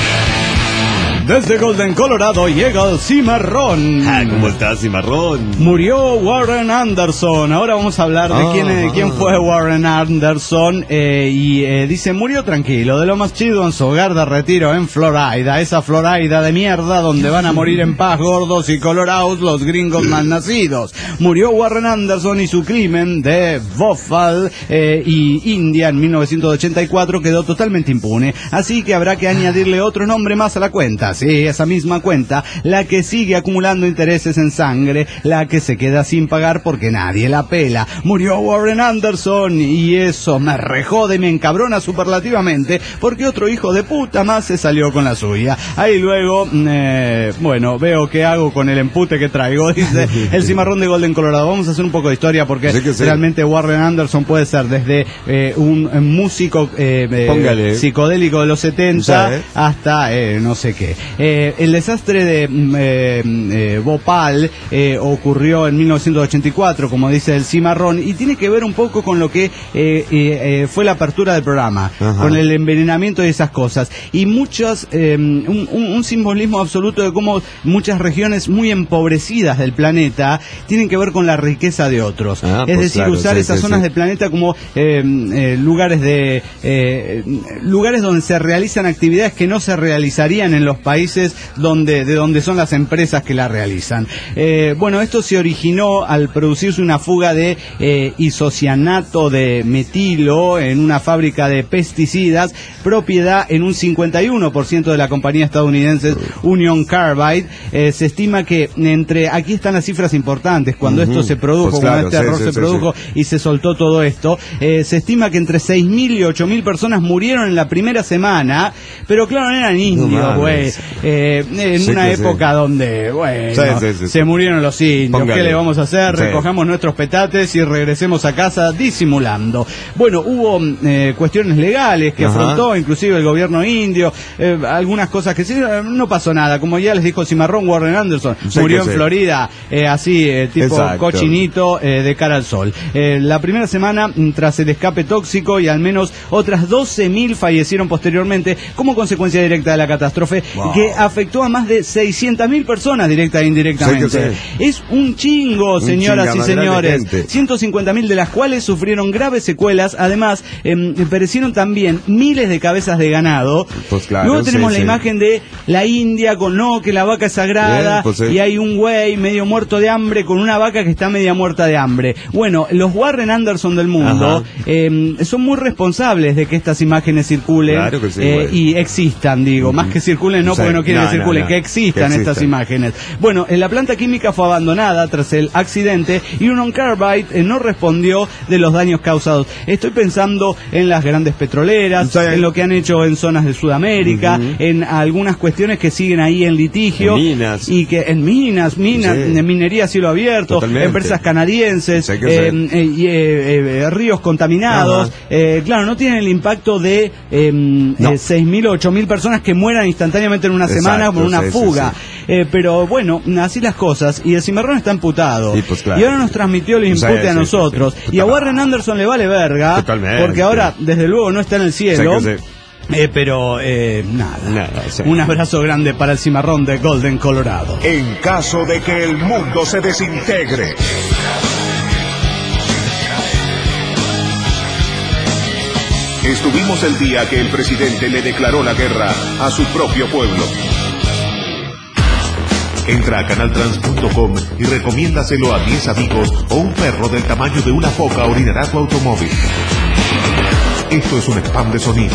Speaker 3: Desde Golden, Colorado, llega el cimarrón.
Speaker 4: Ah, ¿cómo estás, cimarrón?
Speaker 3: Murió Warren Anderson. Ahora vamos a hablar de
Speaker 4: Ah,
Speaker 3: quién, eh, quién fue Warren Anderson. Eh, y eh, dice, murió tranquilo, de lo más chido en su hogar de retiro en Florida. Esa Florida de mierda donde van a morir en paz gordos y colorados los gringos mal nacidos. Murió Warren Anderson y su crimen de Buffalo eh, y India en mil novecientos ochenta y cuatro quedó totalmente impune. Así que habrá que añadirle otro nombre más a la cuenta. Sí, esa misma cuenta, la que sigue acumulando intereses en sangre, la que se queda sin pagar porque nadie la pela. Murió Warren Anderson y eso me rejode, me encabrona superlativamente porque otro hijo de puta más se salió con la suya. Ahí luego, eh, bueno, veo qué hago con el empute que traigo, dice el cimarrón de Golden, Colorado. Vamos a hacer un poco de historia porque
Speaker 4: Sí que sí.
Speaker 3: realmente Warren Anderson puede ser desde eh, un, un músico eh, eh,
Speaker 4: Póngale.
Speaker 3: psicodélico de los setenta
Speaker 4: Sí.
Speaker 3: hasta eh, no sé qué. Eh, el desastre de mm, eh, eh, Bhopal eh, ocurrió en mil novecientos ochenta y cuatro, como dice el cimarrón, y tiene que ver un poco con lo que eh, eh, eh, fue la apertura del programa,
Speaker 4: Ajá.
Speaker 3: con el envenenamiento y esas cosas. Y muchos, eh, un, un, un simbolismo absoluto de cómo muchas regiones muy empobrecidas del planeta tienen que ver con la riqueza de otros.
Speaker 4: Ah,
Speaker 3: es
Speaker 4: pues
Speaker 3: decir,
Speaker 4: claro,
Speaker 3: usar
Speaker 4: sí,
Speaker 3: esas
Speaker 4: sí,
Speaker 3: zonas
Speaker 4: sí.
Speaker 3: del planeta como eh, eh, lugares de eh, lugares donde se realizan actividades que no se realizarían en los países países donde, de donde son las empresas que la realizan. Eh, bueno, esto se originó al producirse una fuga de eh, isocianato de metilo en una fábrica de pesticidas, propiedad en un cincuenta y uno por ciento de la compañía estadounidense Union Carbide. Eh, se estima que entre, aquí están las cifras importantes, cuando uh-huh. esto se produjo, pues claro, cuando este sí, error sí, se sí, produjo sí. y se soltó todo esto, eh, se estima que entre seis mil y ocho mil personas murieron en la primera semana, pero claro, no eran indios, güey, no eh, en sí, una época sí. donde, bueno, sí, sí, sí, se sí. murieron los indios. Póngale. ¿Qué le vamos a hacer? Sí. Recojamos nuestros petates y regresemos a casa disimulando. Bueno, hubo eh, cuestiones legales que Ajá. afrontó inclusive el gobierno indio, eh, algunas cosas que sí, no pasó nada, como ya les dijo Cimarrón, Warren Anderson sí murió en sí. Florida, eh, así, eh, tipo Exacto. cochinito, eh, de cara al sol. Eh, la primera semana, tras el escape tóxico, y al menos otras doce mil fallecieron posteriormente como consecuencia directa de la catástrofe, wow. que afectó a más de seiscientas mil personas directa e indirectamente. Sí, sí. Es un chingo, señoras un y señores. ciento cincuenta mil de las cuales sufrieron graves secuelas. Además, eh, perecieron también miles de cabezas de ganado. Pues claro, Luego tenemos sí, la sí. imagen de la India con no, que la vaca es sagrada, Bien, pues sí. y hay un güey medio muerto de hambre con una vaca que está media muerta de hambre. Bueno, los Warren Anderson del mundo eh, son muy responsables de que estas imágenes circulen claro que sí, eh, y existan, digo, mm-hmm. más que circulen no o sea, porque no quieren no, que circulen, no, no. que existan que estas imágenes. Bueno, eh, la planta química fue abandonada tras el accidente y Union Carbide eh, no respondió de los daños causados. Estoy pensando en las grandes petroleras, sí. en lo que han hecho en zonas de Sudamérica, mm-hmm. en algunas cuestiones que siguen ahí en litigio. En minas. Y que en minas, minas, sí. en minería a cielo abierto, Totalmente. empresas canadienses, sí, eh, eh, eh, eh, ríos contaminados. Eh, claro, no tienen el impacto de eh, no. eh, seis mil o ocho mil personas que mueran instantáneamente en una Exacto, semana por una sí, fuga. Sí, sí. Eh, pero bueno, así las cosas. Y el Cimarrón está imputado. Sí, pues claro. Y ahora nos transmitió el impute sí, a sí, nosotros. Sí, sí. Y a Warren Anderson le vale verga. Totalmente. Porque ahora, desde luego, no está en el cielo. Sí, sí. Eh, pero eh, nada, nada sí. un abrazo grande para el Cimarrón de Golden, Colorado.
Speaker 2: En caso de que el mundo se desintegre,
Speaker 1: estuvimos el día que el presidente le declaró la guerra a su propio pueblo. Entra a canal trans punto com y recomiéndaselo a diez amigos o un perro del tamaño de una foca orinará tu automóvil. Esto es un spam de sonido.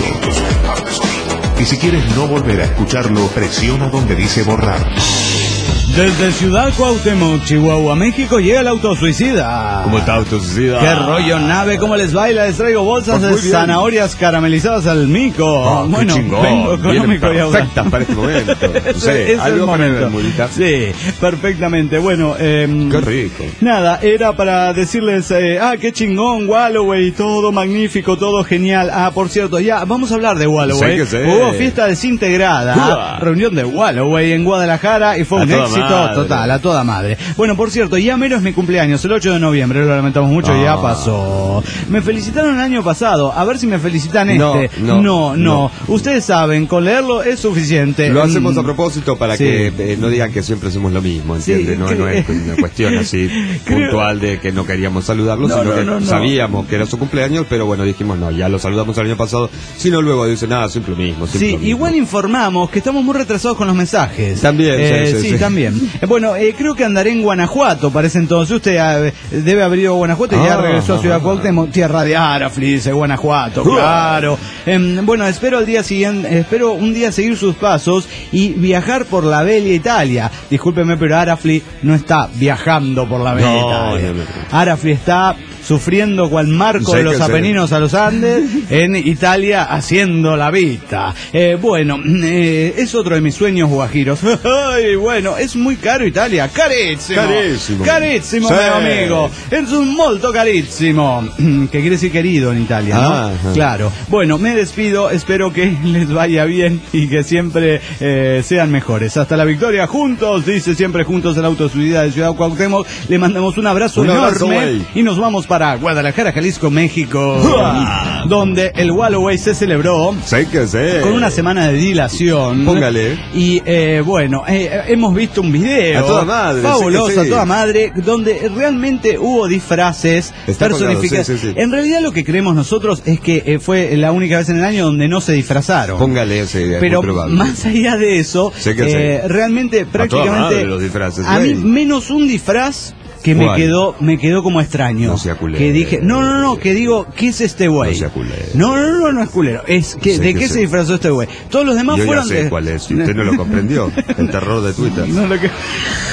Speaker 1: Y si quieres no volver a escucharlo, presiona donde dice borrar.
Speaker 3: Desde Ciudad Cuauhtémoc, Chihuahua, México, llega el autosuicida.
Speaker 4: ¿Cómo está autosuicida?
Speaker 3: ¿Qué rollo, nave? ¿Cómo les baila? Les traigo bolsas pues de zanahorias caramelizadas al mico.
Speaker 4: Oh,
Speaker 3: bueno, vengo económico y
Speaker 4: perfectas para este momento.
Speaker 3: Sí, es el momento. Sí, perfectamente. Bueno, eh,
Speaker 4: qué rico.
Speaker 3: Nada, era para decirles, eh, ah, qué chingón, Walloway, todo magnífico, todo genial. Ah, por cierto, ya, vamos a hablar de Walloway. Sí, sí. Hubo fiesta desintegrada, uh. reunión de Walloway en Guadalajara y fue un éxito. Madre. Total, a toda madre. Bueno, por cierto, ya mero es mi cumpleaños, el ocho de noviembre, lo lamentamos mucho, ah. ya pasó. Me felicitaron el año pasado, a ver si me felicitan este. No, no, no. no. Ustedes saben, con leerlo es suficiente.
Speaker 4: Lo hacemos a propósito para sí. que eh, no digan que siempre hacemos lo mismo, ¿entiendes? Sí, no, que... no es una cuestión así Creo... puntual de que no queríamos saludarlo, no, sino no, que no, no. sabíamos que era su cumpleaños, pero bueno, dijimos, no, ya lo saludamos el año pasado, sino luego dicen, nada, siempre lo mismo. Siempre sí, lo mismo. Igual
Speaker 3: informamos que estamos muy retrasados con los mensajes.
Speaker 4: También,
Speaker 3: eh,
Speaker 4: sí, sí,
Speaker 3: sí,
Speaker 4: sí.
Speaker 3: también. Bueno, eh, creo que andaré en Guanajuato, parece entonces. Usted eh, debe haber ido a Guanajuato y ah, ya regresó a Ciudad Cuauhtémoc, tierra de Arafli, dice Guanajuato, uh. claro. Eh, bueno, espero el día siguiente, espero un día seguir sus pasos y viajar por la bella Italia. Discúlpeme, pero Arafli no está viajando por la bella no, Italia. No, no, no. Arafli está sufriendo cual marco de los Apeninos a los Andes en Italia, haciendo la vista. Eh, bueno, eh, es otro de mis sueños guajiros. Ay, bueno, es muy caro Italia, carísimo. Carísimo. Carísimo, sí. mi amigo. Es un molto carísimo. Que quiere decir querido en Italia, ¿no? Ah, claro. Bueno, me despido, espero que les vaya bien y que siempre eh, sean mejores. Hasta la victoria, juntos, dice siempre juntos el autosuicida de Ciudad Cuauhtémoc. Le mandamos un abrazo un enorme abrazo, y nos vamos para para Guadalajara, Jalisco, México, donde el Walloway se celebró
Speaker 4: sé que sé.
Speaker 3: con una semana de dilación.
Speaker 4: Póngale.
Speaker 3: Y eh, bueno, eh, hemos visto un video
Speaker 4: a toda madre,
Speaker 3: fabuloso,
Speaker 4: sí que sí.
Speaker 3: a toda madre, donde realmente hubo disfraces
Speaker 4: Está
Speaker 3: personificados.
Speaker 4: colgado, sí, sí, sí.
Speaker 3: En realidad lo que creemos nosotros es que eh, fue la única vez en el año donde no se disfrazaron.
Speaker 4: Póngale ese.
Speaker 3: Pero más allá de eso,
Speaker 4: sé que
Speaker 3: eh,
Speaker 4: sí.
Speaker 3: realmente prácticamente
Speaker 4: los disfraces,
Speaker 3: a mí
Speaker 4: güey.
Speaker 3: menos un disfraz que me
Speaker 4: ¿Cuál?
Speaker 3: quedó me quedó como extraño.
Speaker 4: No sea culero.
Speaker 3: Que dije, no, no, no, que digo, ¿qué es este güey?
Speaker 4: No sea culero.
Speaker 3: No, no, no, no es culero. Es que,
Speaker 4: Sé
Speaker 3: ¿de
Speaker 4: que
Speaker 3: qué
Speaker 4: sé.
Speaker 3: se disfrazó este güey? Todos los demás
Speaker 4: Yo
Speaker 3: fueron
Speaker 4: ya sé
Speaker 3: de...
Speaker 4: cuál es, si usted no lo comprendió. El terror de Twitter.
Speaker 3: No lo que...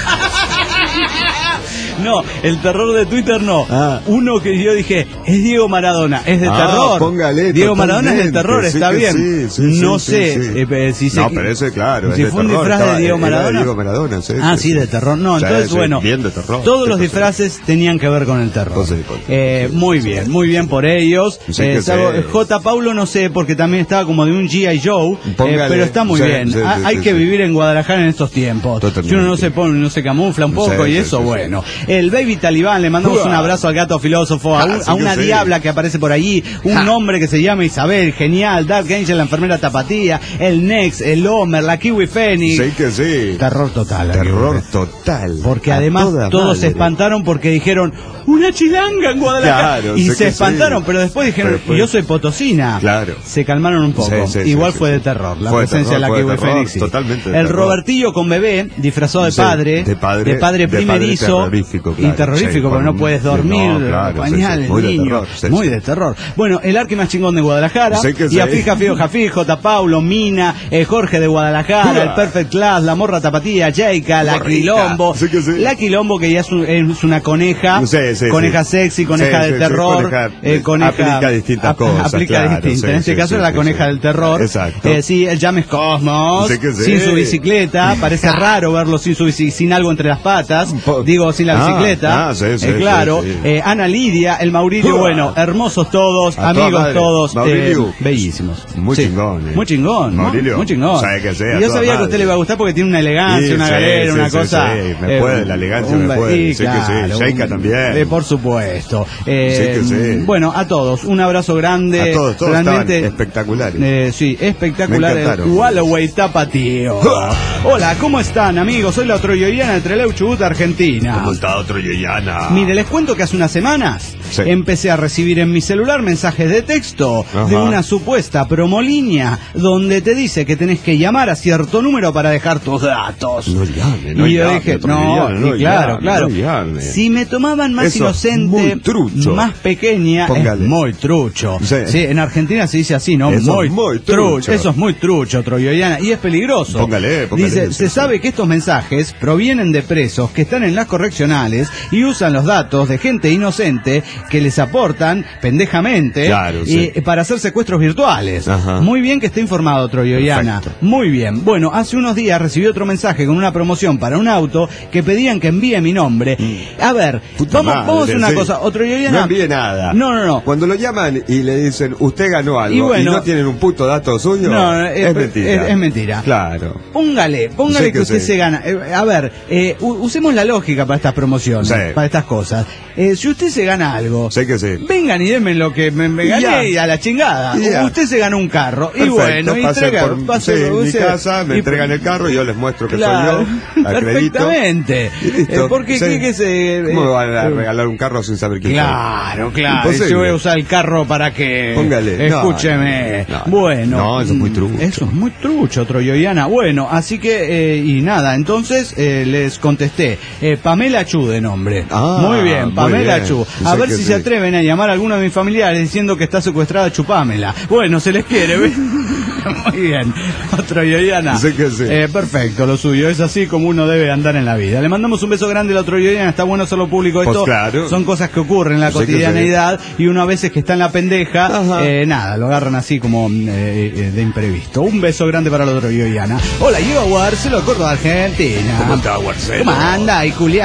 Speaker 3: No, el terror de Twitter no.
Speaker 4: Ah.
Speaker 3: Uno que yo dije, es Diego Maradona, es de
Speaker 4: Ah,
Speaker 3: terror.
Speaker 4: póngale,
Speaker 3: Diego Maradona es de
Speaker 4: totalmente,
Speaker 3: terror,
Speaker 4: sí
Speaker 3: está
Speaker 4: que
Speaker 3: bien.
Speaker 4: sí, sí,
Speaker 3: no
Speaker 4: sí,
Speaker 3: sé
Speaker 4: sí, sí.
Speaker 3: eh, eh, si se...
Speaker 4: No, pero ese, claro,
Speaker 3: si
Speaker 4: es de
Speaker 3: fue un
Speaker 4: terror,
Speaker 3: disfraz
Speaker 4: estaba-
Speaker 3: de Diego
Speaker 4: era
Speaker 3: Maradona.
Speaker 4: Diego Maradona, sí,
Speaker 3: ah,
Speaker 4: sí,
Speaker 3: sí,
Speaker 4: sí.
Speaker 3: de terror. No,
Speaker 4: Sí,
Speaker 3: entonces,
Speaker 4: sí,
Speaker 3: bueno,
Speaker 4: bien de terror.
Speaker 3: todos
Speaker 4: Sí,
Speaker 3: los
Speaker 4: sí.
Speaker 3: disfraces tenían que ver con el terror.
Speaker 4: Sí, con-
Speaker 3: Eh, muy bien, muy bien por ellos.
Speaker 4: Sí
Speaker 3: Eh,
Speaker 4: que
Speaker 3: salvo-
Speaker 4: sí.
Speaker 3: J. Paulo no sé, porque también estaba como de un G I. Joe, eh,
Speaker 4: Póngale.
Speaker 3: pero está muy
Speaker 4: Sí,
Speaker 3: bien.
Speaker 4: sí,
Speaker 3: Ha-
Speaker 4: sí,
Speaker 3: hay
Speaker 4: sí,
Speaker 3: que
Speaker 4: sí.
Speaker 3: vivir en Guadalajara en estos tiempos.
Speaker 4: Totalmente.
Speaker 3: Si uno no se pone, no se camufla un poco
Speaker 4: Sí,
Speaker 3: y
Speaker 4: sí,
Speaker 3: eso,
Speaker 4: sí, sí.
Speaker 3: bueno. El Baby Talibán, le mandamos un abrazo al gato filósofo, a, un-
Speaker 4: Ah, sí
Speaker 3: a una
Speaker 4: que sí.
Speaker 3: diabla que aparece por allí, un hombre que se llama Isabel, genial, Dark Angel, la enfermera tapatía, el Nex, el Homer, la Kiwi Fénix.
Speaker 4: Sí que sí.
Speaker 3: Terror total. la
Speaker 4: Terror
Speaker 3: Kiwi.
Speaker 4: total.
Speaker 3: Porque
Speaker 4: A
Speaker 3: además
Speaker 4: toda
Speaker 3: todos se
Speaker 4: madre.
Speaker 3: espantaron porque dijeron, una chilanga en Guadalajara.
Speaker 4: Claro,
Speaker 3: y
Speaker 4: sé
Speaker 3: se
Speaker 4: que
Speaker 3: espantaron,
Speaker 4: sí.
Speaker 3: pero después dijeron,
Speaker 4: Pero después-
Speaker 3: yo soy potosina.
Speaker 4: Claro.
Speaker 3: Se calmaron un poco.
Speaker 4: Sí, sí,
Speaker 3: Igual
Speaker 4: sí,
Speaker 3: fue
Speaker 4: sí,
Speaker 3: de
Speaker 4: sí.
Speaker 3: terror, la
Speaker 4: Fue de
Speaker 3: presencia
Speaker 4: terror,
Speaker 3: de la
Speaker 4: fue de
Speaker 3: Kiwi
Speaker 4: terror,
Speaker 3: Fénix. sí.
Speaker 4: totalmente de
Speaker 3: El
Speaker 4: terror.
Speaker 3: Robertillo con bebé, disfrazado de
Speaker 4: Sí,
Speaker 3: padre,
Speaker 4: de padre-
Speaker 3: de padre
Speaker 4: de padre
Speaker 3: primerizo.
Speaker 4: terrorífico, claro.
Speaker 3: Y terrorífico,
Speaker 4: Sí,
Speaker 3: porque
Speaker 4: con
Speaker 3: no
Speaker 4: un-
Speaker 3: puedes
Speaker 4: no,
Speaker 3: dormir,
Speaker 4: claro, sí,
Speaker 3: pañal,
Speaker 4: sí, muy de
Speaker 3: niño.
Speaker 4: terror, sí,
Speaker 3: muy
Speaker 4: sí.
Speaker 3: de terror. Bueno, el arque más chingón de Guadalajara.
Speaker 4: Sí que
Speaker 3: y
Speaker 4: sí.
Speaker 3: a Fija, Fío, Jafí, J. Paulo, Mina, eh, Jorge de Guadalajara, el Perfect Class, la Morra Tapatía, Jaica, la
Speaker 4: Morrita.
Speaker 3: Quilombo.
Speaker 4: Sí que sí.
Speaker 3: La Quilombo, que ya es, un- es una coneja.
Speaker 4: Sí, sí,
Speaker 3: coneja
Speaker 4: sí.
Speaker 3: sexy, coneja
Speaker 4: Sí,
Speaker 3: de
Speaker 4: sí, sí,
Speaker 3: terror.
Speaker 4: coneja-
Speaker 3: eh, coneja,
Speaker 4: aplica distintas
Speaker 3: ap-
Speaker 4: cosas,
Speaker 3: Aplica
Speaker 4: claro,
Speaker 3: distintas.
Speaker 4: sí,
Speaker 3: en este
Speaker 4: sí,
Speaker 3: caso
Speaker 4: sí,
Speaker 3: es la
Speaker 4: sí,
Speaker 3: coneja
Speaker 4: sí.
Speaker 3: del terror.
Speaker 4: Exacto.
Speaker 3: Eh, sí, el James Cosmos.
Speaker 4: Sí que sí.
Speaker 3: Sin su bicicleta. Parece raro verlo sin su bici- sin algo entre las patas.
Speaker 4: Po-
Speaker 3: Digo, sin la
Speaker 4: Ah,
Speaker 3: bicicleta.
Speaker 4: ah, sí, sí,
Speaker 3: Eh, claro.
Speaker 4: sí, sí.
Speaker 3: Eh, Ana Lidia, el Maurilio,
Speaker 4: Uah.
Speaker 3: bueno, hermosos todos,
Speaker 4: A toda
Speaker 3: amigos
Speaker 4: madre.
Speaker 3: todos.
Speaker 4: Maurilio.
Speaker 3: eh, bellísimos.
Speaker 4: Muy
Speaker 3: Sí.
Speaker 4: chingón, eh.
Speaker 3: Muy chingón. ¿no?
Speaker 4: Maurilio.
Speaker 3: Muy chingón.
Speaker 4: Sabe que sí, a
Speaker 3: Y yo
Speaker 4: toda
Speaker 3: sabía que a usted
Speaker 4: madre.
Speaker 3: le iba a gustar porque tiene una elegancia,
Speaker 4: Sí,
Speaker 3: una
Speaker 4: sí,
Speaker 3: galera,
Speaker 4: sí,
Speaker 3: una
Speaker 4: sí,
Speaker 3: cosa.
Speaker 4: sí, me puede, la elegancia me puede,
Speaker 3: y
Speaker 4: sí que sí,
Speaker 3: claro,
Speaker 4: Sheikha
Speaker 3: un-
Speaker 4: también.
Speaker 3: eh, por supuesto. Eh,
Speaker 4: Sí que sí.
Speaker 3: Bueno, a todos, un abrazo grande.
Speaker 4: A todos, todos
Speaker 3: realmente
Speaker 4: estaban espectaculares.
Speaker 3: eh, sí, espectacular.
Speaker 4: Me
Speaker 3: El
Speaker 4: encantaron.
Speaker 3: Walloway Tapatío. Hola, ¿cómo están, amigos? Soy la Troyoiana de Trelew, Chubut, Argentina.
Speaker 4: ¿Cómo está otro Yoyana?
Speaker 3: Mire, les cuento que hace unas semanas
Speaker 4: Sí.
Speaker 3: empecé a recibir en mi celular mensajes de texto
Speaker 4: Ajá.
Speaker 3: de una supuesta promolínea donde te dice que tenés que llamar a cierto número para dejar tus datos.
Speaker 4: No llame, no
Speaker 3: y yo
Speaker 4: llame,
Speaker 3: dije,
Speaker 4: otro
Speaker 3: no,
Speaker 4: Yoyana, no
Speaker 3: y claro,
Speaker 4: llame,
Speaker 3: claro.
Speaker 4: no llame.
Speaker 3: Si me tomaban más
Speaker 4: Eso es
Speaker 3: inocente,
Speaker 4: muy trucho.
Speaker 3: más pequeña,
Speaker 4: Póngale.
Speaker 3: es muy trucho.
Speaker 4: Sí.
Speaker 3: Sí, en Argentina se dice así, ¿no?
Speaker 4: Eso
Speaker 3: muy,
Speaker 4: es muy
Speaker 3: trucho.
Speaker 4: trucho.
Speaker 3: Eso es muy trucho, Troyoiana, y es peligroso.
Speaker 4: Póngale, póngale,
Speaker 3: Dice,
Speaker 4: sí,
Speaker 3: se
Speaker 4: sí.
Speaker 3: sabe que estos mensajes provienen de presos que están en las correccionales y usan los datos de gente inocente que les aportan pendejamente
Speaker 4: Claro,
Speaker 3: y,
Speaker 4: sí.
Speaker 3: para hacer secuestros virtuales.
Speaker 4: Ajá.
Speaker 3: Muy bien que esté informado, Troyoiana.
Speaker 4: Perfecto.
Speaker 3: Muy bien. Bueno, hace unos días recibí otro mensaje con una promoción para un auto que pedían que envíe mi nombre. A ver,
Speaker 4: Puta
Speaker 3: vamos,
Speaker 4: madre,
Speaker 3: vamos a hacer una
Speaker 4: sí.
Speaker 3: cosa. O Troyoiana,
Speaker 4: No envíe nada.
Speaker 3: No, no, no.
Speaker 4: Cuando lo llaman y le dicen, usted ganó algo,
Speaker 3: Y
Speaker 4: y,
Speaker 3: bueno-
Speaker 4: no tienen un puto dato suyo,
Speaker 3: No,
Speaker 4: es,
Speaker 3: es-
Speaker 4: mentira.
Speaker 3: es- es mentira.
Speaker 4: Claro.
Speaker 3: Póngale, póngale
Speaker 4: Sí
Speaker 3: que,
Speaker 4: que
Speaker 3: usted
Speaker 4: sí.
Speaker 3: se gana. Eh, a ver, eh, u- usemos la lógica para estas promociones,
Speaker 4: Sí.
Speaker 3: para estas cosas. Eh, si usted se gana algo,
Speaker 4: Sé que sí.
Speaker 3: vengan y denme lo que me, me
Speaker 4: Y
Speaker 3: gané
Speaker 4: ya.
Speaker 3: y a la chingada.
Speaker 4: Y ya.
Speaker 3: Usted se ganó un carro.
Speaker 4: Perfecto,
Speaker 3: y bueno, y
Speaker 4: pase
Speaker 3: entrega,
Speaker 4: por
Speaker 3: pase-
Speaker 4: sí, mi
Speaker 3: use-
Speaker 4: casa, me
Speaker 3: y-
Speaker 4: entregan el carro y yo les muestro que
Speaker 3: Claro,
Speaker 4: soy yo, acredito.
Speaker 3: perfectamente.
Speaker 4: Y listo.
Speaker 3: Eh, porque
Speaker 4: Sí.
Speaker 3: ¿qué- qué se,
Speaker 4: ¿Cómo me
Speaker 3: eh,
Speaker 4: van a
Speaker 3: eh,
Speaker 4: regalar un carro sin saber quién
Speaker 3: Claro,
Speaker 4: soy?
Speaker 3: claro.
Speaker 4: Imposible.
Speaker 3: Yo voy a usar el carro para que.
Speaker 4: Póngale. No,
Speaker 3: Escúcheme.
Speaker 4: no, no.
Speaker 3: Bueno.
Speaker 4: No, eso es muy trucho.
Speaker 3: Eso es muy trucho, Troyoiana. Bueno, así que, eh, y nada, entonces eh, les contesté. Eh, Pamela Chu de nombre.
Speaker 4: Ah,
Speaker 3: muy bien,
Speaker 4: muy
Speaker 3: Pamela
Speaker 4: bien.
Speaker 3: Chu.
Speaker 4: Yo
Speaker 3: A
Speaker 4: sé
Speaker 3: ver
Speaker 4: que
Speaker 3: si
Speaker 4: sí.
Speaker 3: se atreven a llamar a alguno de mis familiares diciendo que está secuestrada Chupámela. Bueno, se les quiere, ¿ves? Muy bien. Troyoiana.
Speaker 4: Sé que sí.
Speaker 3: Eh, perfecto, lo suyo. Es así como uno debe andar en la vida. Le mandamos un beso grande a la Troyoiana. Está bueno hacerlo público.
Speaker 4: Pues
Speaker 3: Esto
Speaker 4: claro.
Speaker 3: son cosas que ocurren en la
Speaker 4: Sé que
Speaker 3: cotidianeidad y uno a veces que está en la pendeja,
Speaker 4: Ajá.
Speaker 3: eh, nada, lo agarran así como eh, eh, de imprevisto. Un beso grande para la Troyoiana. Hola, yo Guarcelo, Córdoba, Argentina.
Speaker 4: ¿Cómo está, Guarcelo?
Speaker 3: ¿Cómo anda? Y culiao, buena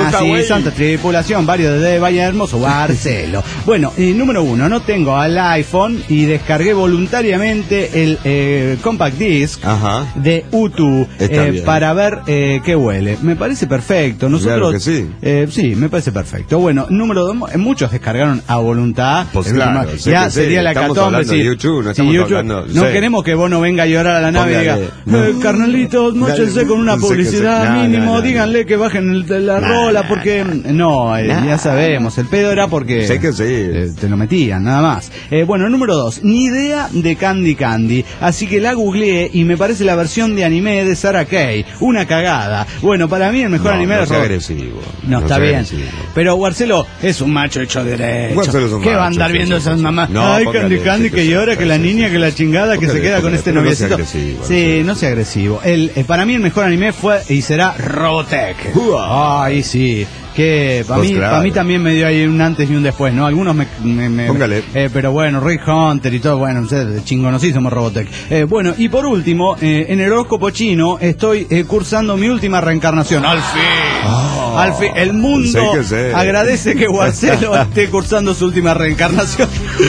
Speaker 3: nazi, Santa Tripulación, varios de Valle Hermoso, Barcelo. Bueno, eh, número uno, no tengo al iPhone y descargué voluntariamente el eh, compact disc Ajá. de U dos eh, para ver eh, qué huele. Me parece perfecto. Nosotros,
Speaker 4: claro que sí.
Speaker 3: Eh, sí, me parece perfecto. Bueno, número dos, muchos descargaron a voluntad.
Speaker 4: Pues claro,
Speaker 3: ya sería
Speaker 4: sí.
Speaker 3: la catombe.
Speaker 4: Sí. YouTube, no, estamos
Speaker 3: YouTube,
Speaker 4: hablando,
Speaker 3: no
Speaker 4: sí.
Speaker 3: queremos que vos no venga a llorar a la nave Póngale. y diga, no. eh, carnalitos, móchense con una publicidad no, mínimo, no, no, díganle no. que bajen el, la nah, rola, porque no, eh, nah. ya sabemos, el pedo era porque
Speaker 4: sé que sí.
Speaker 3: eh, te lo metían, nada más. Eh, bueno, número dos, ni idea de Candy Candy, así que la googleé y me parece la versión de anime de Sarah Kay, una cagada. Bueno, para mí el mejor
Speaker 4: no,
Speaker 3: anime
Speaker 4: no
Speaker 3: es
Speaker 4: agresivo.
Speaker 3: No, no está bien. Agresivo. Pero Guarcelo es un macho hecho derecho. ¿Qué va a andar viendo esas mamás? No, ay, Candy Candy que llora, que la niña, que la chingada, que se queda con este noviecito. Sí, no sea agresivo. El, eh, para mí el mejor anime fue y será Robotech. Ay, sí. Que para mí, claro. mí también me dio ahí un antes y un después, ¿no? Algunos me... me, me
Speaker 4: Póngale.
Speaker 3: Eh, pero bueno, Rick Hunter y todo, bueno, ustedes chingonosísimos Robotech. Eh, bueno, y por último, eh, en el horóscopo chino estoy eh, cursando mi última reencarnación. ¡Al fin! Oh, ¡Al fin! El mundo sé sé. agradece que Guarcelo esté cursando su última reencarnación.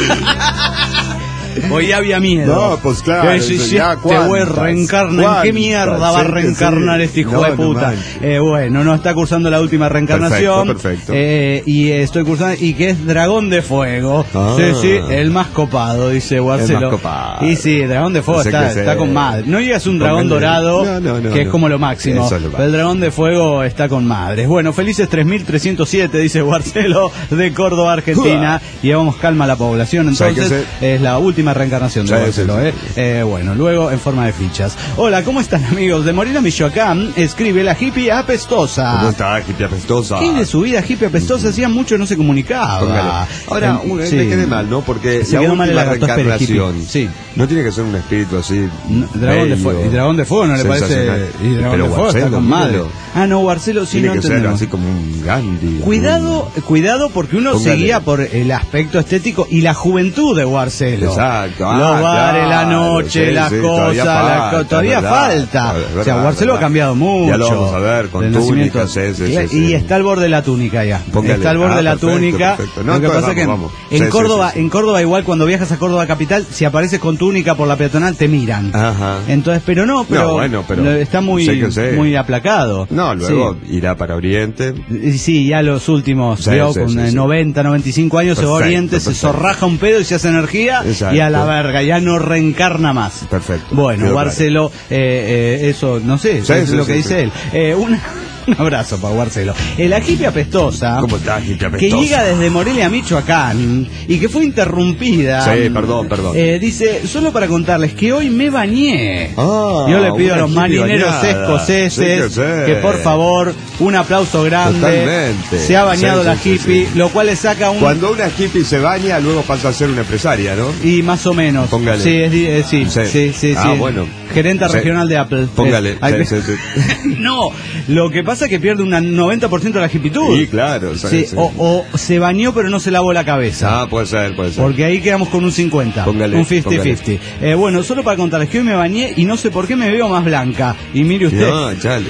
Speaker 3: Hoy ya había miedo.
Speaker 4: No, pues claro.
Speaker 3: Eh, si, si
Speaker 4: ya,
Speaker 3: este güey reencarna, ¿en qué mierda va a reencarnar sí. este hijo no, de puta? No eh, bueno, no está cursando la última reencarnación.
Speaker 4: Perfecto, perfecto.
Speaker 3: Eh, y eh, estoy cursando, y que es Dragón de Fuego. Ah, sí, sí, el más copado, dice Guarcelo.
Speaker 4: El más copado.
Speaker 3: Y sí, Dragón de Fuego está, está con madre. No llegas un dragón dorado, no, no, no, que es como lo máximo. Es lo pero el Dragón de Fuego está con madres. Bueno, felices tres mil trescientos siete, dice Guarcelo, de Córdoba, Argentina. Uh. Llevamos calma a la población, entonces es la última reencarnación de Guarcelo, sí, sí, sí. ¿eh? Eh, bueno, luego en forma de fichas. Hola, ¿cómo están, amigos? De Morelia, Michoacán, escribe la hippie apestosa.
Speaker 4: ¿Cómo está, hippie apestosa?
Speaker 3: ¿Qué de su vida, hippie apestosa? Hacía mucho no se comunicaba.
Speaker 4: Póngale. Ahora, eh, un, sí. me quedé mal, ¿no? Porque
Speaker 3: se
Speaker 4: la
Speaker 3: quedó mal
Speaker 4: última
Speaker 3: el
Speaker 4: reencarnación
Speaker 3: sí.
Speaker 4: no tiene que ser un espíritu así.
Speaker 3: No, dragón de fuego. Y Dragón de Fuego, ¿no le parece? Y Dragón
Speaker 4: pero
Speaker 3: de Fuego está con madre. Ah, no, Guarcelo sí
Speaker 4: tiene
Speaker 3: no
Speaker 4: que
Speaker 3: entendemos.
Speaker 4: ser así como un Gandhi.
Speaker 3: Cuidado,
Speaker 4: un...
Speaker 3: cuidado porque uno
Speaker 4: Póngale.
Speaker 3: seguía por el aspecto estético y la juventud de Guarcelo.
Speaker 4: Exacto. Ah,
Speaker 3: Los bares,
Speaker 4: claro.
Speaker 3: la noche, sí, las sí, cosas, todavía falta. La co todavía
Speaker 4: verdad,
Speaker 3: falta.
Speaker 4: verdad,
Speaker 3: o sea, Guarcelo ha cambiado mucho.
Speaker 4: Ya lo vamos a ver con túnicas. Sí, sí,
Speaker 3: sí,
Speaker 4: sí,
Speaker 3: y
Speaker 4: sí.
Speaker 3: está al borde de la túnica ya.
Speaker 4: Póngale.
Speaker 3: Está al borde
Speaker 4: ah,
Speaker 3: de la
Speaker 4: perfecto,
Speaker 3: túnica.
Speaker 4: Perfecto. No,
Speaker 3: lo que pasa
Speaker 4: vamos,
Speaker 3: que
Speaker 4: vamos.
Speaker 3: en
Speaker 4: Sí,
Speaker 3: Córdoba,
Speaker 4: sí, sí, sí.
Speaker 3: en Córdoba igual cuando viajas a Córdoba capital, si apareces con túnica por la peatonal te miran.
Speaker 4: Ajá.
Speaker 3: Entonces, pero no, pero,
Speaker 4: no, bueno, pero
Speaker 3: está muy,
Speaker 4: sé que sé.
Speaker 3: muy aplacado.
Speaker 4: No, luego
Speaker 3: sí.
Speaker 4: irá para Oriente.
Speaker 3: Sí, ya los últimos,
Speaker 4: sí,
Speaker 3: veo,
Speaker 4: sí,
Speaker 3: con
Speaker 4: sí,
Speaker 3: eh,
Speaker 4: sí.
Speaker 3: noventa, noventa y cinco años
Speaker 4: Perfecto,
Speaker 3: se va a Oriente,
Speaker 4: perfecto.
Speaker 3: se zorraja un pedo y se hace energía.
Speaker 4: Exacto.
Speaker 3: Y a la verga, ya no reencarna más.
Speaker 4: Perfecto.
Speaker 3: Bueno,
Speaker 4: Quedó
Speaker 3: Guarcelo, eh, eh, eso, no sé,
Speaker 4: sí,
Speaker 3: es
Speaker 4: sí,
Speaker 3: lo
Speaker 4: sí,
Speaker 3: que
Speaker 4: sí.
Speaker 3: dice él. Eh, una... Un abrazo para Guarcelo. La hippie apestosa,
Speaker 4: ¿Cómo está, hippie apestosa?
Speaker 3: que llega desde Morelia, Michoacán, y que fue interrumpida.
Speaker 4: Sí, perdón, perdón.
Speaker 3: Eh, dice, solo para contarles que hoy me bañé.
Speaker 4: Ah,
Speaker 3: Yo le pido a los marineros
Speaker 4: bañada.
Speaker 3: escoceses
Speaker 4: Sí que,
Speaker 3: que por favor, un aplauso grande.
Speaker 4: Totalmente.
Speaker 3: Se ha bañado
Speaker 4: sí,
Speaker 3: la
Speaker 4: sí,
Speaker 3: hippie,
Speaker 4: sí, sí.
Speaker 3: lo cual le saca un...
Speaker 4: Cuando una hippie se baña, luego pasa a ser una empresaria, ¿no?
Speaker 3: Y más o menos.
Speaker 4: Póngale.
Speaker 3: Sí, es, eh, sí, sí, sí, sí,
Speaker 4: Ah,
Speaker 3: sí.
Speaker 4: bueno.
Speaker 3: Gerenta
Speaker 4: Sí.
Speaker 3: regional de Apple.
Speaker 4: Póngale.
Speaker 3: Es,
Speaker 4: Sí, sí, sí.
Speaker 3: No, lo que pasa es que pierde un noventa por ciento de la hippitud.
Speaker 4: Sí, claro. Sí,
Speaker 3: Sí,
Speaker 4: sí.
Speaker 3: o, o se bañó pero no se lavó la cabeza.
Speaker 4: Ah, puede ser, puede ser.
Speaker 3: Porque ahí quedamos con un cincuenta,
Speaker 4: Póngale,
Speaker 3: un cincuenta cincuenta. Eh, bueno, solo para contarles que hoy me bañé y no sé por qué me veo más blanca. Y mire usted.
Speaker 4: No, chale.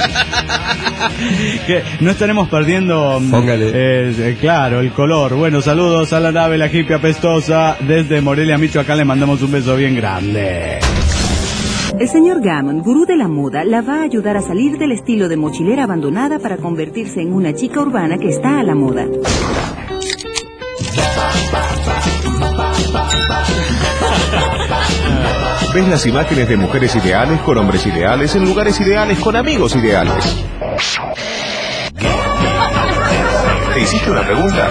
Speaker 3: Que no estaremos perdiendo.
Speaker 4: Póngale.
Speaker 3: Eh, eh, claro, el color. Bueno, saludos a la nave, la hippie apestosa. Desde Morelia, Michoacán, le mandamos un beso bien grande.
Speaker 6: El señor Gammon, gurú de la moda, la va a ayudar a salir del estilo de mochilera abandonada para convertirse en una chica urbana que está a la moda.
Speaker 1: Ves las imágenes de mujeres ideales con hombres ideales en lugares ideales con amigos ideales. ¿Te hiciste una pregunta?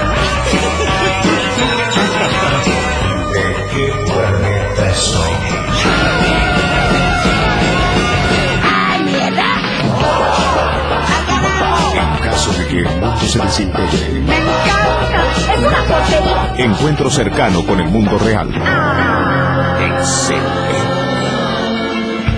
Speaker 1: ¿De qué planeta soy? En caso de que el mundo se desintegre.
Speaker 7: ¡Me encanta! ¡Es una porquería!
Speaker 1: Encuentro cercano con el mundo real.
Speaker 7: Ah.
Speaker 1: En serio.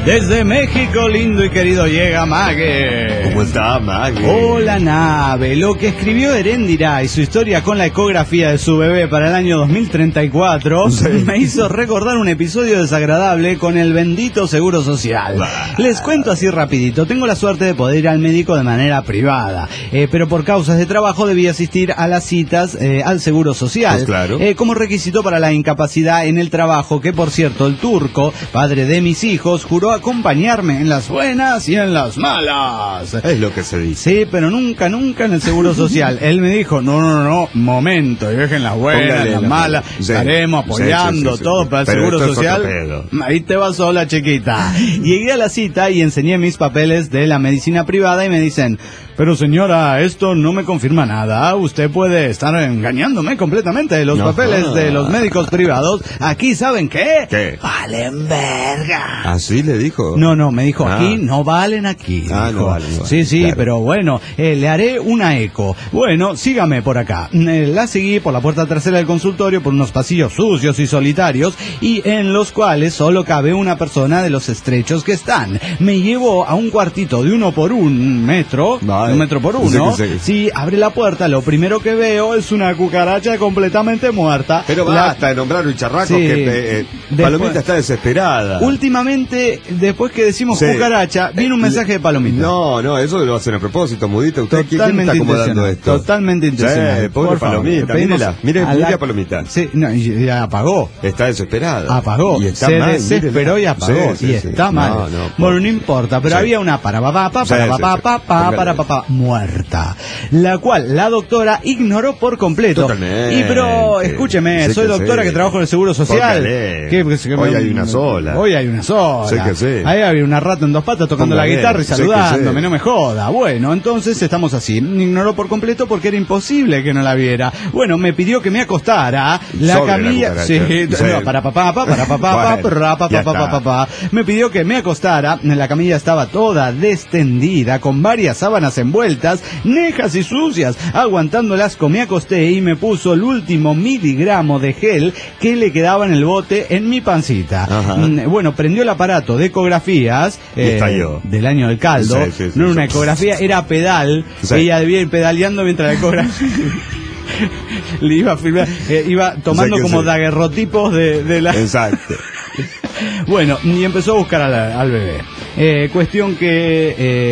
Speaker 3: Desde México, lindo y querido, llega Mague.
Speaker 4: ¿Cómo está, Mague?
Speaker 3: Hola, nave. Lo que escribió Heréndira y su historia con la ecografía de su bebé para el año dos mil treinta y cuatro sí. me hizo recordar un episodio desagradable con el bendito Seguro Social. Bah. Les cuento así rapidito. Tengo la suerte de poder ir al médico de manera privada, eh, pero por causas de trabajo debí asistir a las citas eh, al Seguro Social.
Speaker 4: Pues claro.
Speaker 3: eh, como requisito para la incapacidad en el trabajo, que por cierto el turco, padre de mis hijos, juró acompañarme en las buenas y en las malas.
Speaker 4: Es lo que se dice.
Speaker 3: Sí, pero nunca, nunca en el Seguro Social. Él me dijo, no, no, no, momento, y dejen las buenas, Póngale las la malas, sí. estaremos apoyando sí, sí, sí, todo sí. para el pero Seguro Social. Ahí te vas sola, chiquita. Llegué a la cita y enseñé mis papeles de la medicina privada y me dicen, pero señora, esto no me confirma nada. Usted puede estar engañándome completamente. Los no, papeles no. de los médicos privados, aquí, ¿saben qué?
Speaker 4: ¿Qué?
Speaker 3: Valen verga.
Speaker 4: ¿Así le dijo?
Speaker 3: No, no, me dijo, ah. aquí no valen aquí.
Speaker 4: Ah,
Speaker 3: dijo.
Speaker 4: no valen. No valen.
Speaker 3: Sí, sí,
Speaker 4: claro.
Speaker 3: pero bueno, eh, le haré una eco. Bueno, sígame por acá. Eh, la seguí por la puerta trasera del consultorio, por unos pasillos sucios y solitarios, y en los cuales solo cabe una persona de los estrechos que están. Me llevó a un cuartito de uno por un metro, vale. un metro por uno. Sí, sí, sí. Sí, abre la puerta, lo primero que veo es una cucaracha completamente muerta.
Speaker 4: Pero basta la... de nombrar un charraco, sí. que eh, después... Palomita está desesperada.
Speaker 3: Últimamente, después que decimos sí. cucaracha, viene un mensaje de Palomita.
Speaker 4: No, no, eso lo hacen a propósito, Mudita. ¿Usted quién está acomodando esto?
Speaker 3: Totalmente intencional.
Speaker 4: Sí, pobre por Palomita, mírela, mire, a la... Palomita.
Speaker 3: Sí, no, y ya apagó.
Speaker 4: Está desesperada.
Speaker 3: Apagó.
Speaker 4: Y está
Speaker 3: Se
Speaker 4: mal,
Speaker 3: desesperó
Speaker 4: mírela.
Speaker 3: y apagó.
Speaker 4: Sí, sí,
Speaker 3: y
Speaker 4: sí.
Speaker 3: está mal.
Speaker 4: No, no,
Speaker 3: bueno, no importa, pero sí. había una para papá, para papá, para papá, para para papá, muerta. La cual la doctora ignoró por completo.
Speaker 4: Totalmente.
Speaker 3: Y pero, escúcheme, sí soy doctora sí. que trabajo en el Seguro Social.
Speaker 4: ¿Qué? Hoy hay una sola.
Speaker 3: Hoy hay una sola.
Speaker 4: Sí que sí.
Speaker 3: Ahí había una rata en dos patas tocando Póngale. la guitarra y saludándome, sí no me joda. Bueno, entonces estamos así. Ignoró por completo porque era imposible que no la viera. Bueno, me pidió que me acostara. La
Speaker 4: Sobre
Speaker 3: camilla.
Speaker 4: La
Speaker 3: sí,
Speaker 4: sí.
Speaker 3: no, para papá, para papá, para papá, para papá. Me pidió que me acostara. La camilla estaba toda destendida, con varias sábanas envueltas, nejas y sucias. Aguantándolas, me acosté y me puso el último miligramo de gel que le quedaba en el bote en mi pancita. Ajá. Bueno, prendió el aparato de ecografías eh, del año del caldo. Sí, sí, sí, no era una ecografía, era pedal. Sí. Ella debía ir pedaleando mientras la ecografía le iba a filmar, eh, iba tomando o sea como sí. daguerrotipos de, de la...
Speaker 4: Exacto.
Speaker 3: Bueno, y empezó a buscar al, al bebé. Eh, cuestión que...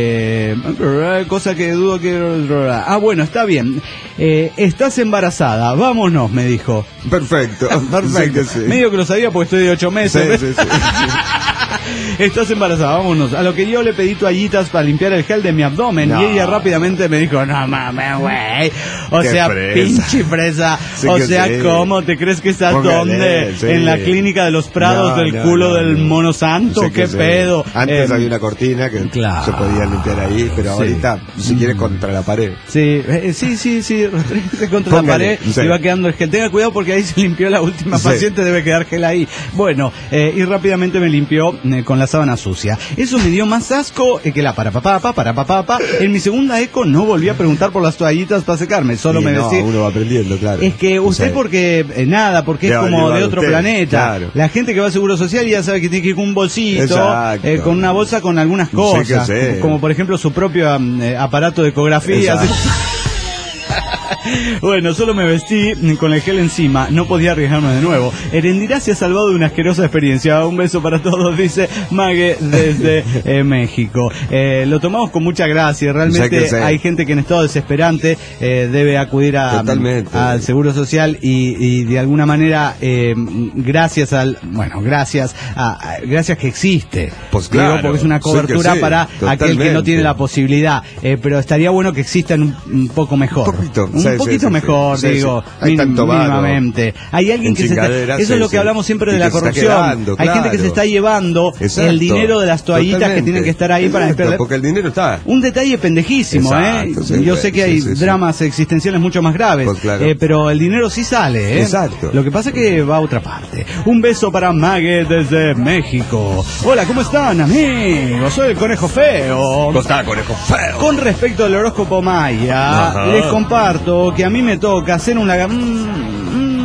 Speaker 3: Eh, cosa que dudo que... Ah, bueno, está bien. Eh, estás embarazada, vámonos, me dijo.
Speaker 4: Perfecto.
Speaker 3: Perfecto. Sí, sí. Medio que lo sabía porque estoy de ocho meses. Sí, sí, sí, sí. Estás embarazada, vámonos. A lo que yo le pedí toallitas para limpiar el gel de mi abdomen no. y ella rápidamente me dijo, no mames, güey. O Qué sea, fresa. pinche fresa. Sí o sea, sí. ¿cómo te crees que estás donde? Sí. En la clínica de los Prados no, del no, culo no, del no. mono santo. Sí ¿Qué pedo?
Speaker 4: Antes
Speaker 3: eh,
Speaker 4: había una cortina que claro. se podía limpiar ahí, pero sí. ahorita, si quieres, contra la pared.
Speaker 3: Sí, eh, sí, sí, sí, contra Póngale. la pared sí. y va quedando el gel. Tenga cuidado porque ahí se limpió la última sí. paciente, debe quedar gel ahí. Bueno, eh, y rápidamente me limpió eh, con la sábana sucia. Eso me dio más asco eh, que la para papá, para papá, para. En mi segunda eco no volví a preguntar por las toallitas para secarme, solo sí, me
Speaker 4: no,
Speaker 3: decía.
Speaker 4: Uno va aprendiendo, claro.
Speaker 3: Es que usted, o sea, porque eh, nada, porque es como de otro usted, planeta. Claro. La gente que va a Seguro Social ya sabe que tiene que ir con un bolsito, eh, con una bolsa con algunas cosas, sí como, como por ejemplo su propio eh, aparato de ecografía. Bueno, solo me vestí con el gel encima, no podía arriesgarme de nuevo. Heréndira se ha salvado de una asquerosa experiencia. Un beso para todos, dice Mague desde eh, México. Eh, lo tomamos con mucha gracia. Realmente sí hay gente que en estado desesperante eh, debe acudir a, al Seguro Social y, y de alguna manera, eh, gracias al, bueno, gracias a, a gracias que existe.
Speaker 4: Pues claro,
Speaker 3: digo, porque es una cobertura sí sí, para totalmente. aquel que no tiene la posibilidad. Eh, pero estaría bueno que existan un, un poco mejor. Un poquito. Un sí, poquito sí, mejor, sí, digo, sí, sí. Hay tanto mínimamente. Hay alguien que se está... Eso sí, es lo que sí. hablamos siempre de la corrupción. Quedando, hay claro. gente que se está llevando Exacto. el dinero de las toallitas Totalmente. que tienen que estar ahí Exacto, para esperar.
Speaker 4: Porque el dinero está.
Speaker 3: Un detalle pendejísimo, Exacto, ¿eh? Sí, Yo sé que hay sí, sí, dramas sí. existenciales mucho más graves, pues claro. eh, pero el dinero sí sale, ¿eh?
Speaker 4: Exacto.
Speaker 3: Lo que pasa es que va a otra parte. Un beso para Mague desde México. Hola, ¿cómo están, amigos? Soy el Conejo Feo.
Speaker 4: ¿Cómo está, Conejo Feo?
Speaker 3: Con respecto al horóscopo maya, Ajá. les comparto que a mí me toca hacer un lagar... Mm, mm,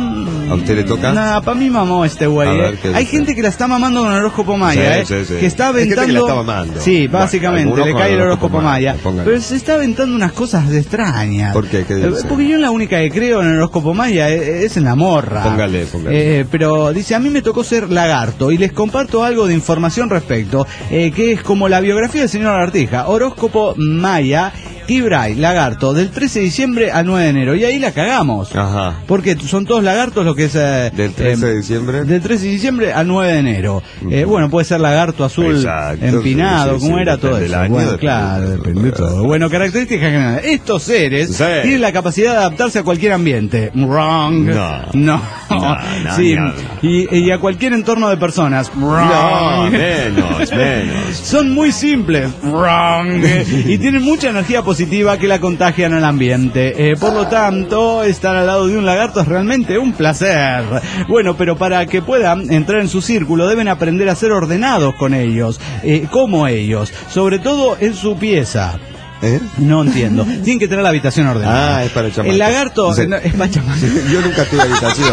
Speaker 4: ¿A usted le toca?
Speaker 3: No, para mí mamó este güey. Eh. Hay dice? gente que la está mamando con el horóscopo maya, sí, eh. Sí, sí. Que está aventando. Que la está mamando. Sí, básicamente, bueno, le cae el horóscopo maya. maya. Pero se está aventando unas cosas extrañas.
Speaker 4: ¿Por qué? ¿Qué dice?
Speaker 3: Porque yo la única que creo en el horóscopo maya es, es en la morra.
Speaker 4: Póngale, póngale.
Speaker 3: Eh, pero dice, a mí me tocó ser lagarto y les comparto algo de información respecto, eh, que es como la biografía del señor Lagartija. Horóscopo maya. Kibray, lagarto, del trece de diciembre al nueve de enero. Y ahí la cagamos.
Speaker 4: Ajá.
Speaker 3: Porque son todos lagartos lo que es... Eh,
Speaker 4: ¿Del trece de diciembre?
Speaker 3: Del trece de diciembre al nueve de enero. Uh-huh. Eh, bueno, puede ser lagarto azul, exacto, empinado, sí, sí, como sí, era todo eso. Año, bueno, claro, depende de todo. Bueno, características generales. Estos seres sí. tienen la capacidad de adaptarse a cualquier ambiente. Wrong. No. No. no, no sí. no, no. Y, y a cualquier entorno de personas. Wrong.
Speaker 4: No, menos, menos.
Speaker 3: Son muy simples. Wrong. Y tienen mucha energía positiva que la contagian al ambiente. Eh, por lo tanto, estar al lado de un lagarto es realmente un placer. Bueno, pero para que puedan entrar en su círculo deben aprender a ser ordenados con ellos, eh, como ellos, sobre todo en su pieza. ¿Eh? No entiendo. Tienen que tener la habitación ordenada.
Speaker 4: Ah, es para chamacos.
Speaker 3: El lagarto
Speaker 4: sí.
Speaker 3: no, es para chamacos.
Speaker 4: Yo nunca tuve habitación.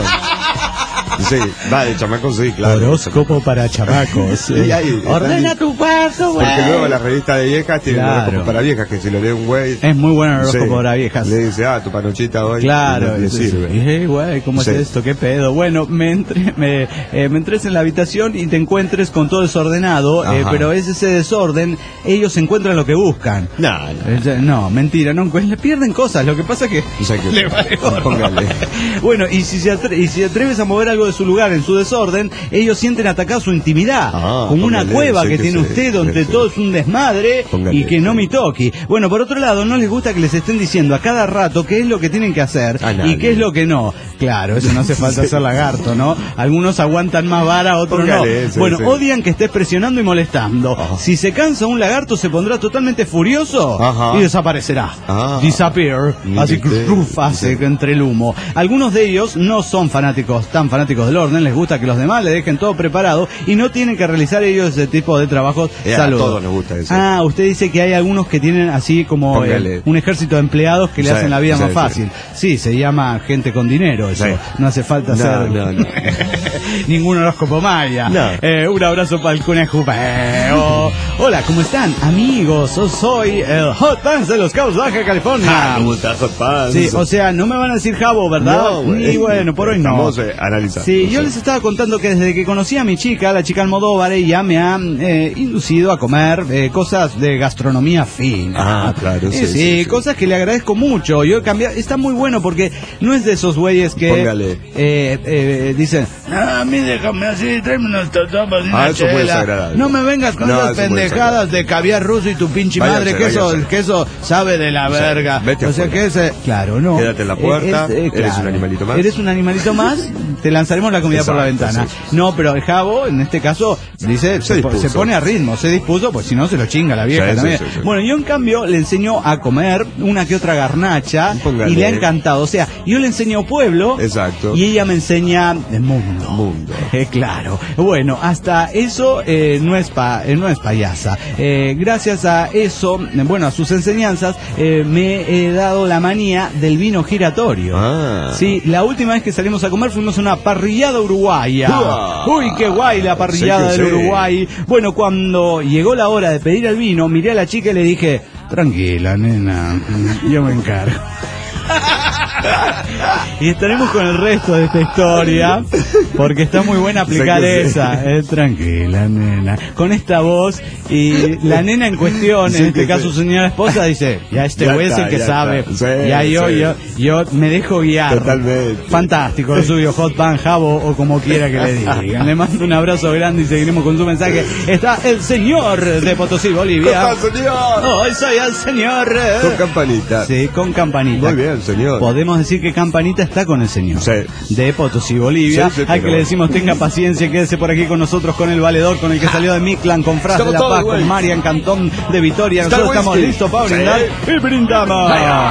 Speaker 4: Sí, va, de chamacos sí, claro.
Speaker 3: Horóscopo para chamacos.
Speaker 4: Y ahí,
Speaker 3: ordena tu cuarto, güey.
Speaker 4: Porque luego la revista de viejas tiene claro. horóscopo para viejas, que si lo lee un güey...
Speaker 3: Es muy bueno el horóscopo sí, para viejas.
Speaker 4: Le dice, ah, tu panochita hoy.
Speaker 3: Claro.
Speaker 4: Le, le sirve.
Speaker 3: Y, hey, güey, ¿cómo sí. es esto? ¿Qué pedo? Bueno, me, entre, me, eh, me entres en la habitación y te encuentres con todo desordenado, eh, pero es ese desorden, ellos encuentran lo que buscan.
Speaker 4: No, no.
Speaker 3: Eh, no, mentira, no, le pierden cosas. Lo que pasa es que...
Speaker 4: O sea que
Speaker 3: le vale
Speaker 4: póngale.
Speaker 3: Bueno, y si, se atre y si atreves a mover algo de su lugar en su desorden, ellos sienten atacar su intimidad, ah, como una cueva que, que tiene sí, usted donde sí. todo es un desmadre póngale, y que no sí. me toque. Bueno, por otro lado, no les gusta que les estén diciendo a cada rato qué es lo que tienen que hacer y qué es lo que no. Claro, eso no hace falta ser lagarto, ¿no? Algunos aguantan más vara, otros póngale, no. Sí, bueno, sí. odian que estés presionando y molestando. Ajá. Si se cansa un lagarto, se pondrá totalmente furioso Ajá. y desaparecerá. Ah. Disappear, así que hace sí. entre el humo. Algunos de ellos no son fanáticos, tan fanáticos del orden, les gusta que los demás le dejen todo preparado y no tienen que realizar ellos ese tipo de trabajos.
Speaker 4: Yeah, a todos nos gusta eso.
Speaker 3: Ah, usted dice que hay algunos que tienen así como eh, un ejército de empleados que le sí, hacen la vida sí, más fácil. Sí. sí, se llama gente con dinero eso. Sí. No hace falta
Speaker 4: no,
Speaker 3: hacer
Speaker 4: no, no.
Speaker 3: ningún horóscopo maya.
Speaker 4: No.
Speaker 3: Eh, un abrazo para el conejo. Oh, hola, ¿cómo están? Amigos, yo soy el Hot Pants de los Cabos Baja California.
Speaker 4: Ah, ¿cómo estás, Hot Pants?
Speaker 3: Sí, o sea, no me van a decir Jabo, ¿verdad?
Speaker 4: No, güey.
Speaker 3: Y bueno, por hoy no.
Speaker 4: Vamos a analizar.
Speaker 3: Sí, no yo sé. les estaba contando que desde que conocí a mi chica, la chica Almodóvar, ella me ha eh, inducido a comer eh, cosas de gastronomía fina.
Speaker 4: Ah, claro, sí,
Speaker 3: eh, sí,
Speaker 4: sí, sí.
Speaker 3: cosas que le agradezco mucho. Yo he cambiado, está muy bueno porque no es de esos güeyes que
Speaker 4: Póngale.
Speaker 3: Eh, eh, dicen, ah, a mí déjame así, tráeme unas tapas y una
Speaker 4: ah, eso
Speaker 3: chela.
Speaker 4: Puede ser agradable.
Speaker 3: No me vengas con no, esas pendejadas de caviar ruso y tu pinche váyase, madre, que eso, el queso sabe de la verga.
Speaker 4: Vete
Speaker 3: o sea
Speaker 4: afuera.
Speaker 3: que ese, claro, no.
Speaker 4: Quédate en la puerta, es, eh, claro. Eres un animalito más.
Speaker 3: Eres un animalito más, te lanzaremos la comida Exacto, por la ventana. Sí, sí. No, pero el Jabo, en este caso, dice, se, se, se pone a ritmo, se dispuso, pues si no se lo chinga la vieja sí, también. Sí, sí, sí. Bueno, yo en cambio le enseño a comer una que otra garnacha Póngale. y le ha encantado. O sea, yo le enseño pueblo
Speaker 4: Exacto.
Speaker 3: y ella me enseña el mundo.
Speaker 4: Mundo.
Speaker 3: Eh, claro. Bueno, hasta eso eh, no es pa, eh, no es payasa. Eh, gracias a eso, eh, bueno, a sus enseñanzas, eh, me he dado la manía del vino giratorio.
Speaker 4: Ah.
Speaker 3: Sí, la última vez que salimos a comer fuimos a una parrillada uruguaya.
Speaker 4: Uh,
Speaker 3: Uy, qué guay la parrillada sí del sí. Uruguay. Bueno, cuando llegó la hora de pedir el vino, miré a la chica y le dije, tranquila, nena, yo me encargo. Y estaremos con el resto de esta historia porque está muy buena aplicar esa eh, tranquila nena con esta voz y la nena en cuestión sí, en este caso su señora esposa dice ya este güey es el que sabe sí, ya yo, sí. yo yo me dejo guiar
Speaker 4: totalmente
Speaker 3: fantástico lo suyo Hot Pan Jabo o como quiera que le digan. Le mando un abrazo grande y seguiremos con su mensaje. Está el señor de Potosí, Bolivia.
Speaker 4: ¿Cómo está, señor?
Speaker 3: Hoy soy el señor
Speaker 4: con campanita.
Speaker 3: Sí, con campanita.
Speaker 4: Muy bien, señor.
Speaker 3: Podemos decir que Campanita está con el señor
Speaker 4: sí.
Speaker 3: de Potosí, Bolivia. Sí, sí, al que le decimos tenga paciencia, quédese por aquí con nosotros con el valedor, con el que salió de Mictlán, con Fras de La Paz, con Marian Cantón de Vitoria. Nosotros estamos listos para brindar sí. y brindamos.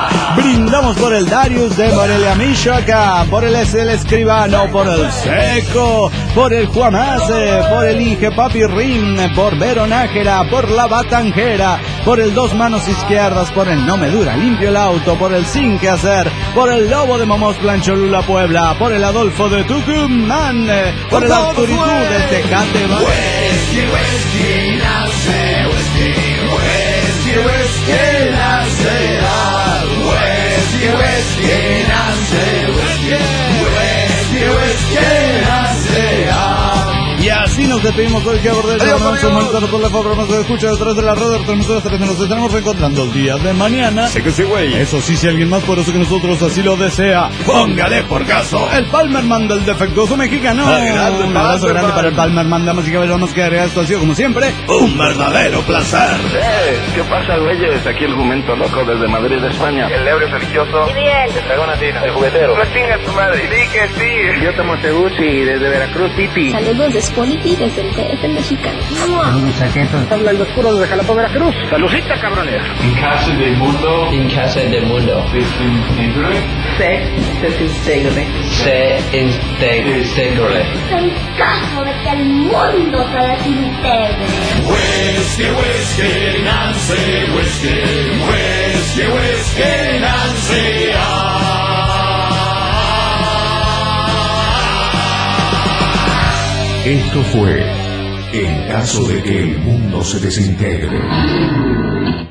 Speaker 3: Brindamos por el Darius de Morelia, Michoacán, por el S. el Escribano, por el Seco, por el Juamase, por el Inge Papirrín, por Vero Nájera, por la Batanjera, por el Dos Manos Izquierdas, por el No Me Dura Limpio el Auto, por el Sin Que Hacer, por el Lobo de Momoslán, Cholula, Puebla, por el Adolfo de Tucumán, por el Autoritud de Tecate.
Speaker 8: Whisky, whisky, nace, whisky, whisky, whisky, nace, whisky, whisky, nace, whisky, whisky, whisky, nace.
Speaker 3: Y así nos despedimos hoy, que abordé el momento por la programa que escucha detrás de la red de transmisoras tres. Nos estaremos reencontrando el día de mañana.
Speaker 4: Sé que sí, güey.
Speaker 3: Eso sí, si alguien más poderoso que nosotros así lo desea, póngale por caso. El Palmerman del defectuoso mexicano.
Speaker 4: Grande,
Speaker 3: un abrazo grande para el Palmerman, damas y caballeros. Vamos que agregar esto ha sido como siempre un verdadero placer.
Speaker 9: Eh, ¿qué pasa, güeyes? Aquí el jumento loco desde Madrid, España.
Speaker 10: El ebrio religioso.
Speaker 7: Y bien.
Speaker 10: El dragón latino.
Speaker 9: El juguetero.
Speaker 10: No chinga su madre. Sí que sí.
Speaker 9: Yo tomo Teguchi desde Veracruz City.
Speaker 7: Saludos de Spoliti desde el D F mexicano.
Speaker 9: Saludos, saquetos. Habla el oscuro desde Jalapa, Veracruz. Salucita, cabrones.
Speaker 10: En casa del mundo.
Speaker 11: En casa del mundo.
Speaker 10: Se desintegre.
Speaker 11: Se desintegre.
Speaker 7: En caso de que el mundo se desintegre.
Speaker 8: Whisky, whisky, Nancy, whisky, whisky, whisky, Nancy.
Speaker 2: Esto fue En caso de que el mundo se desintegre.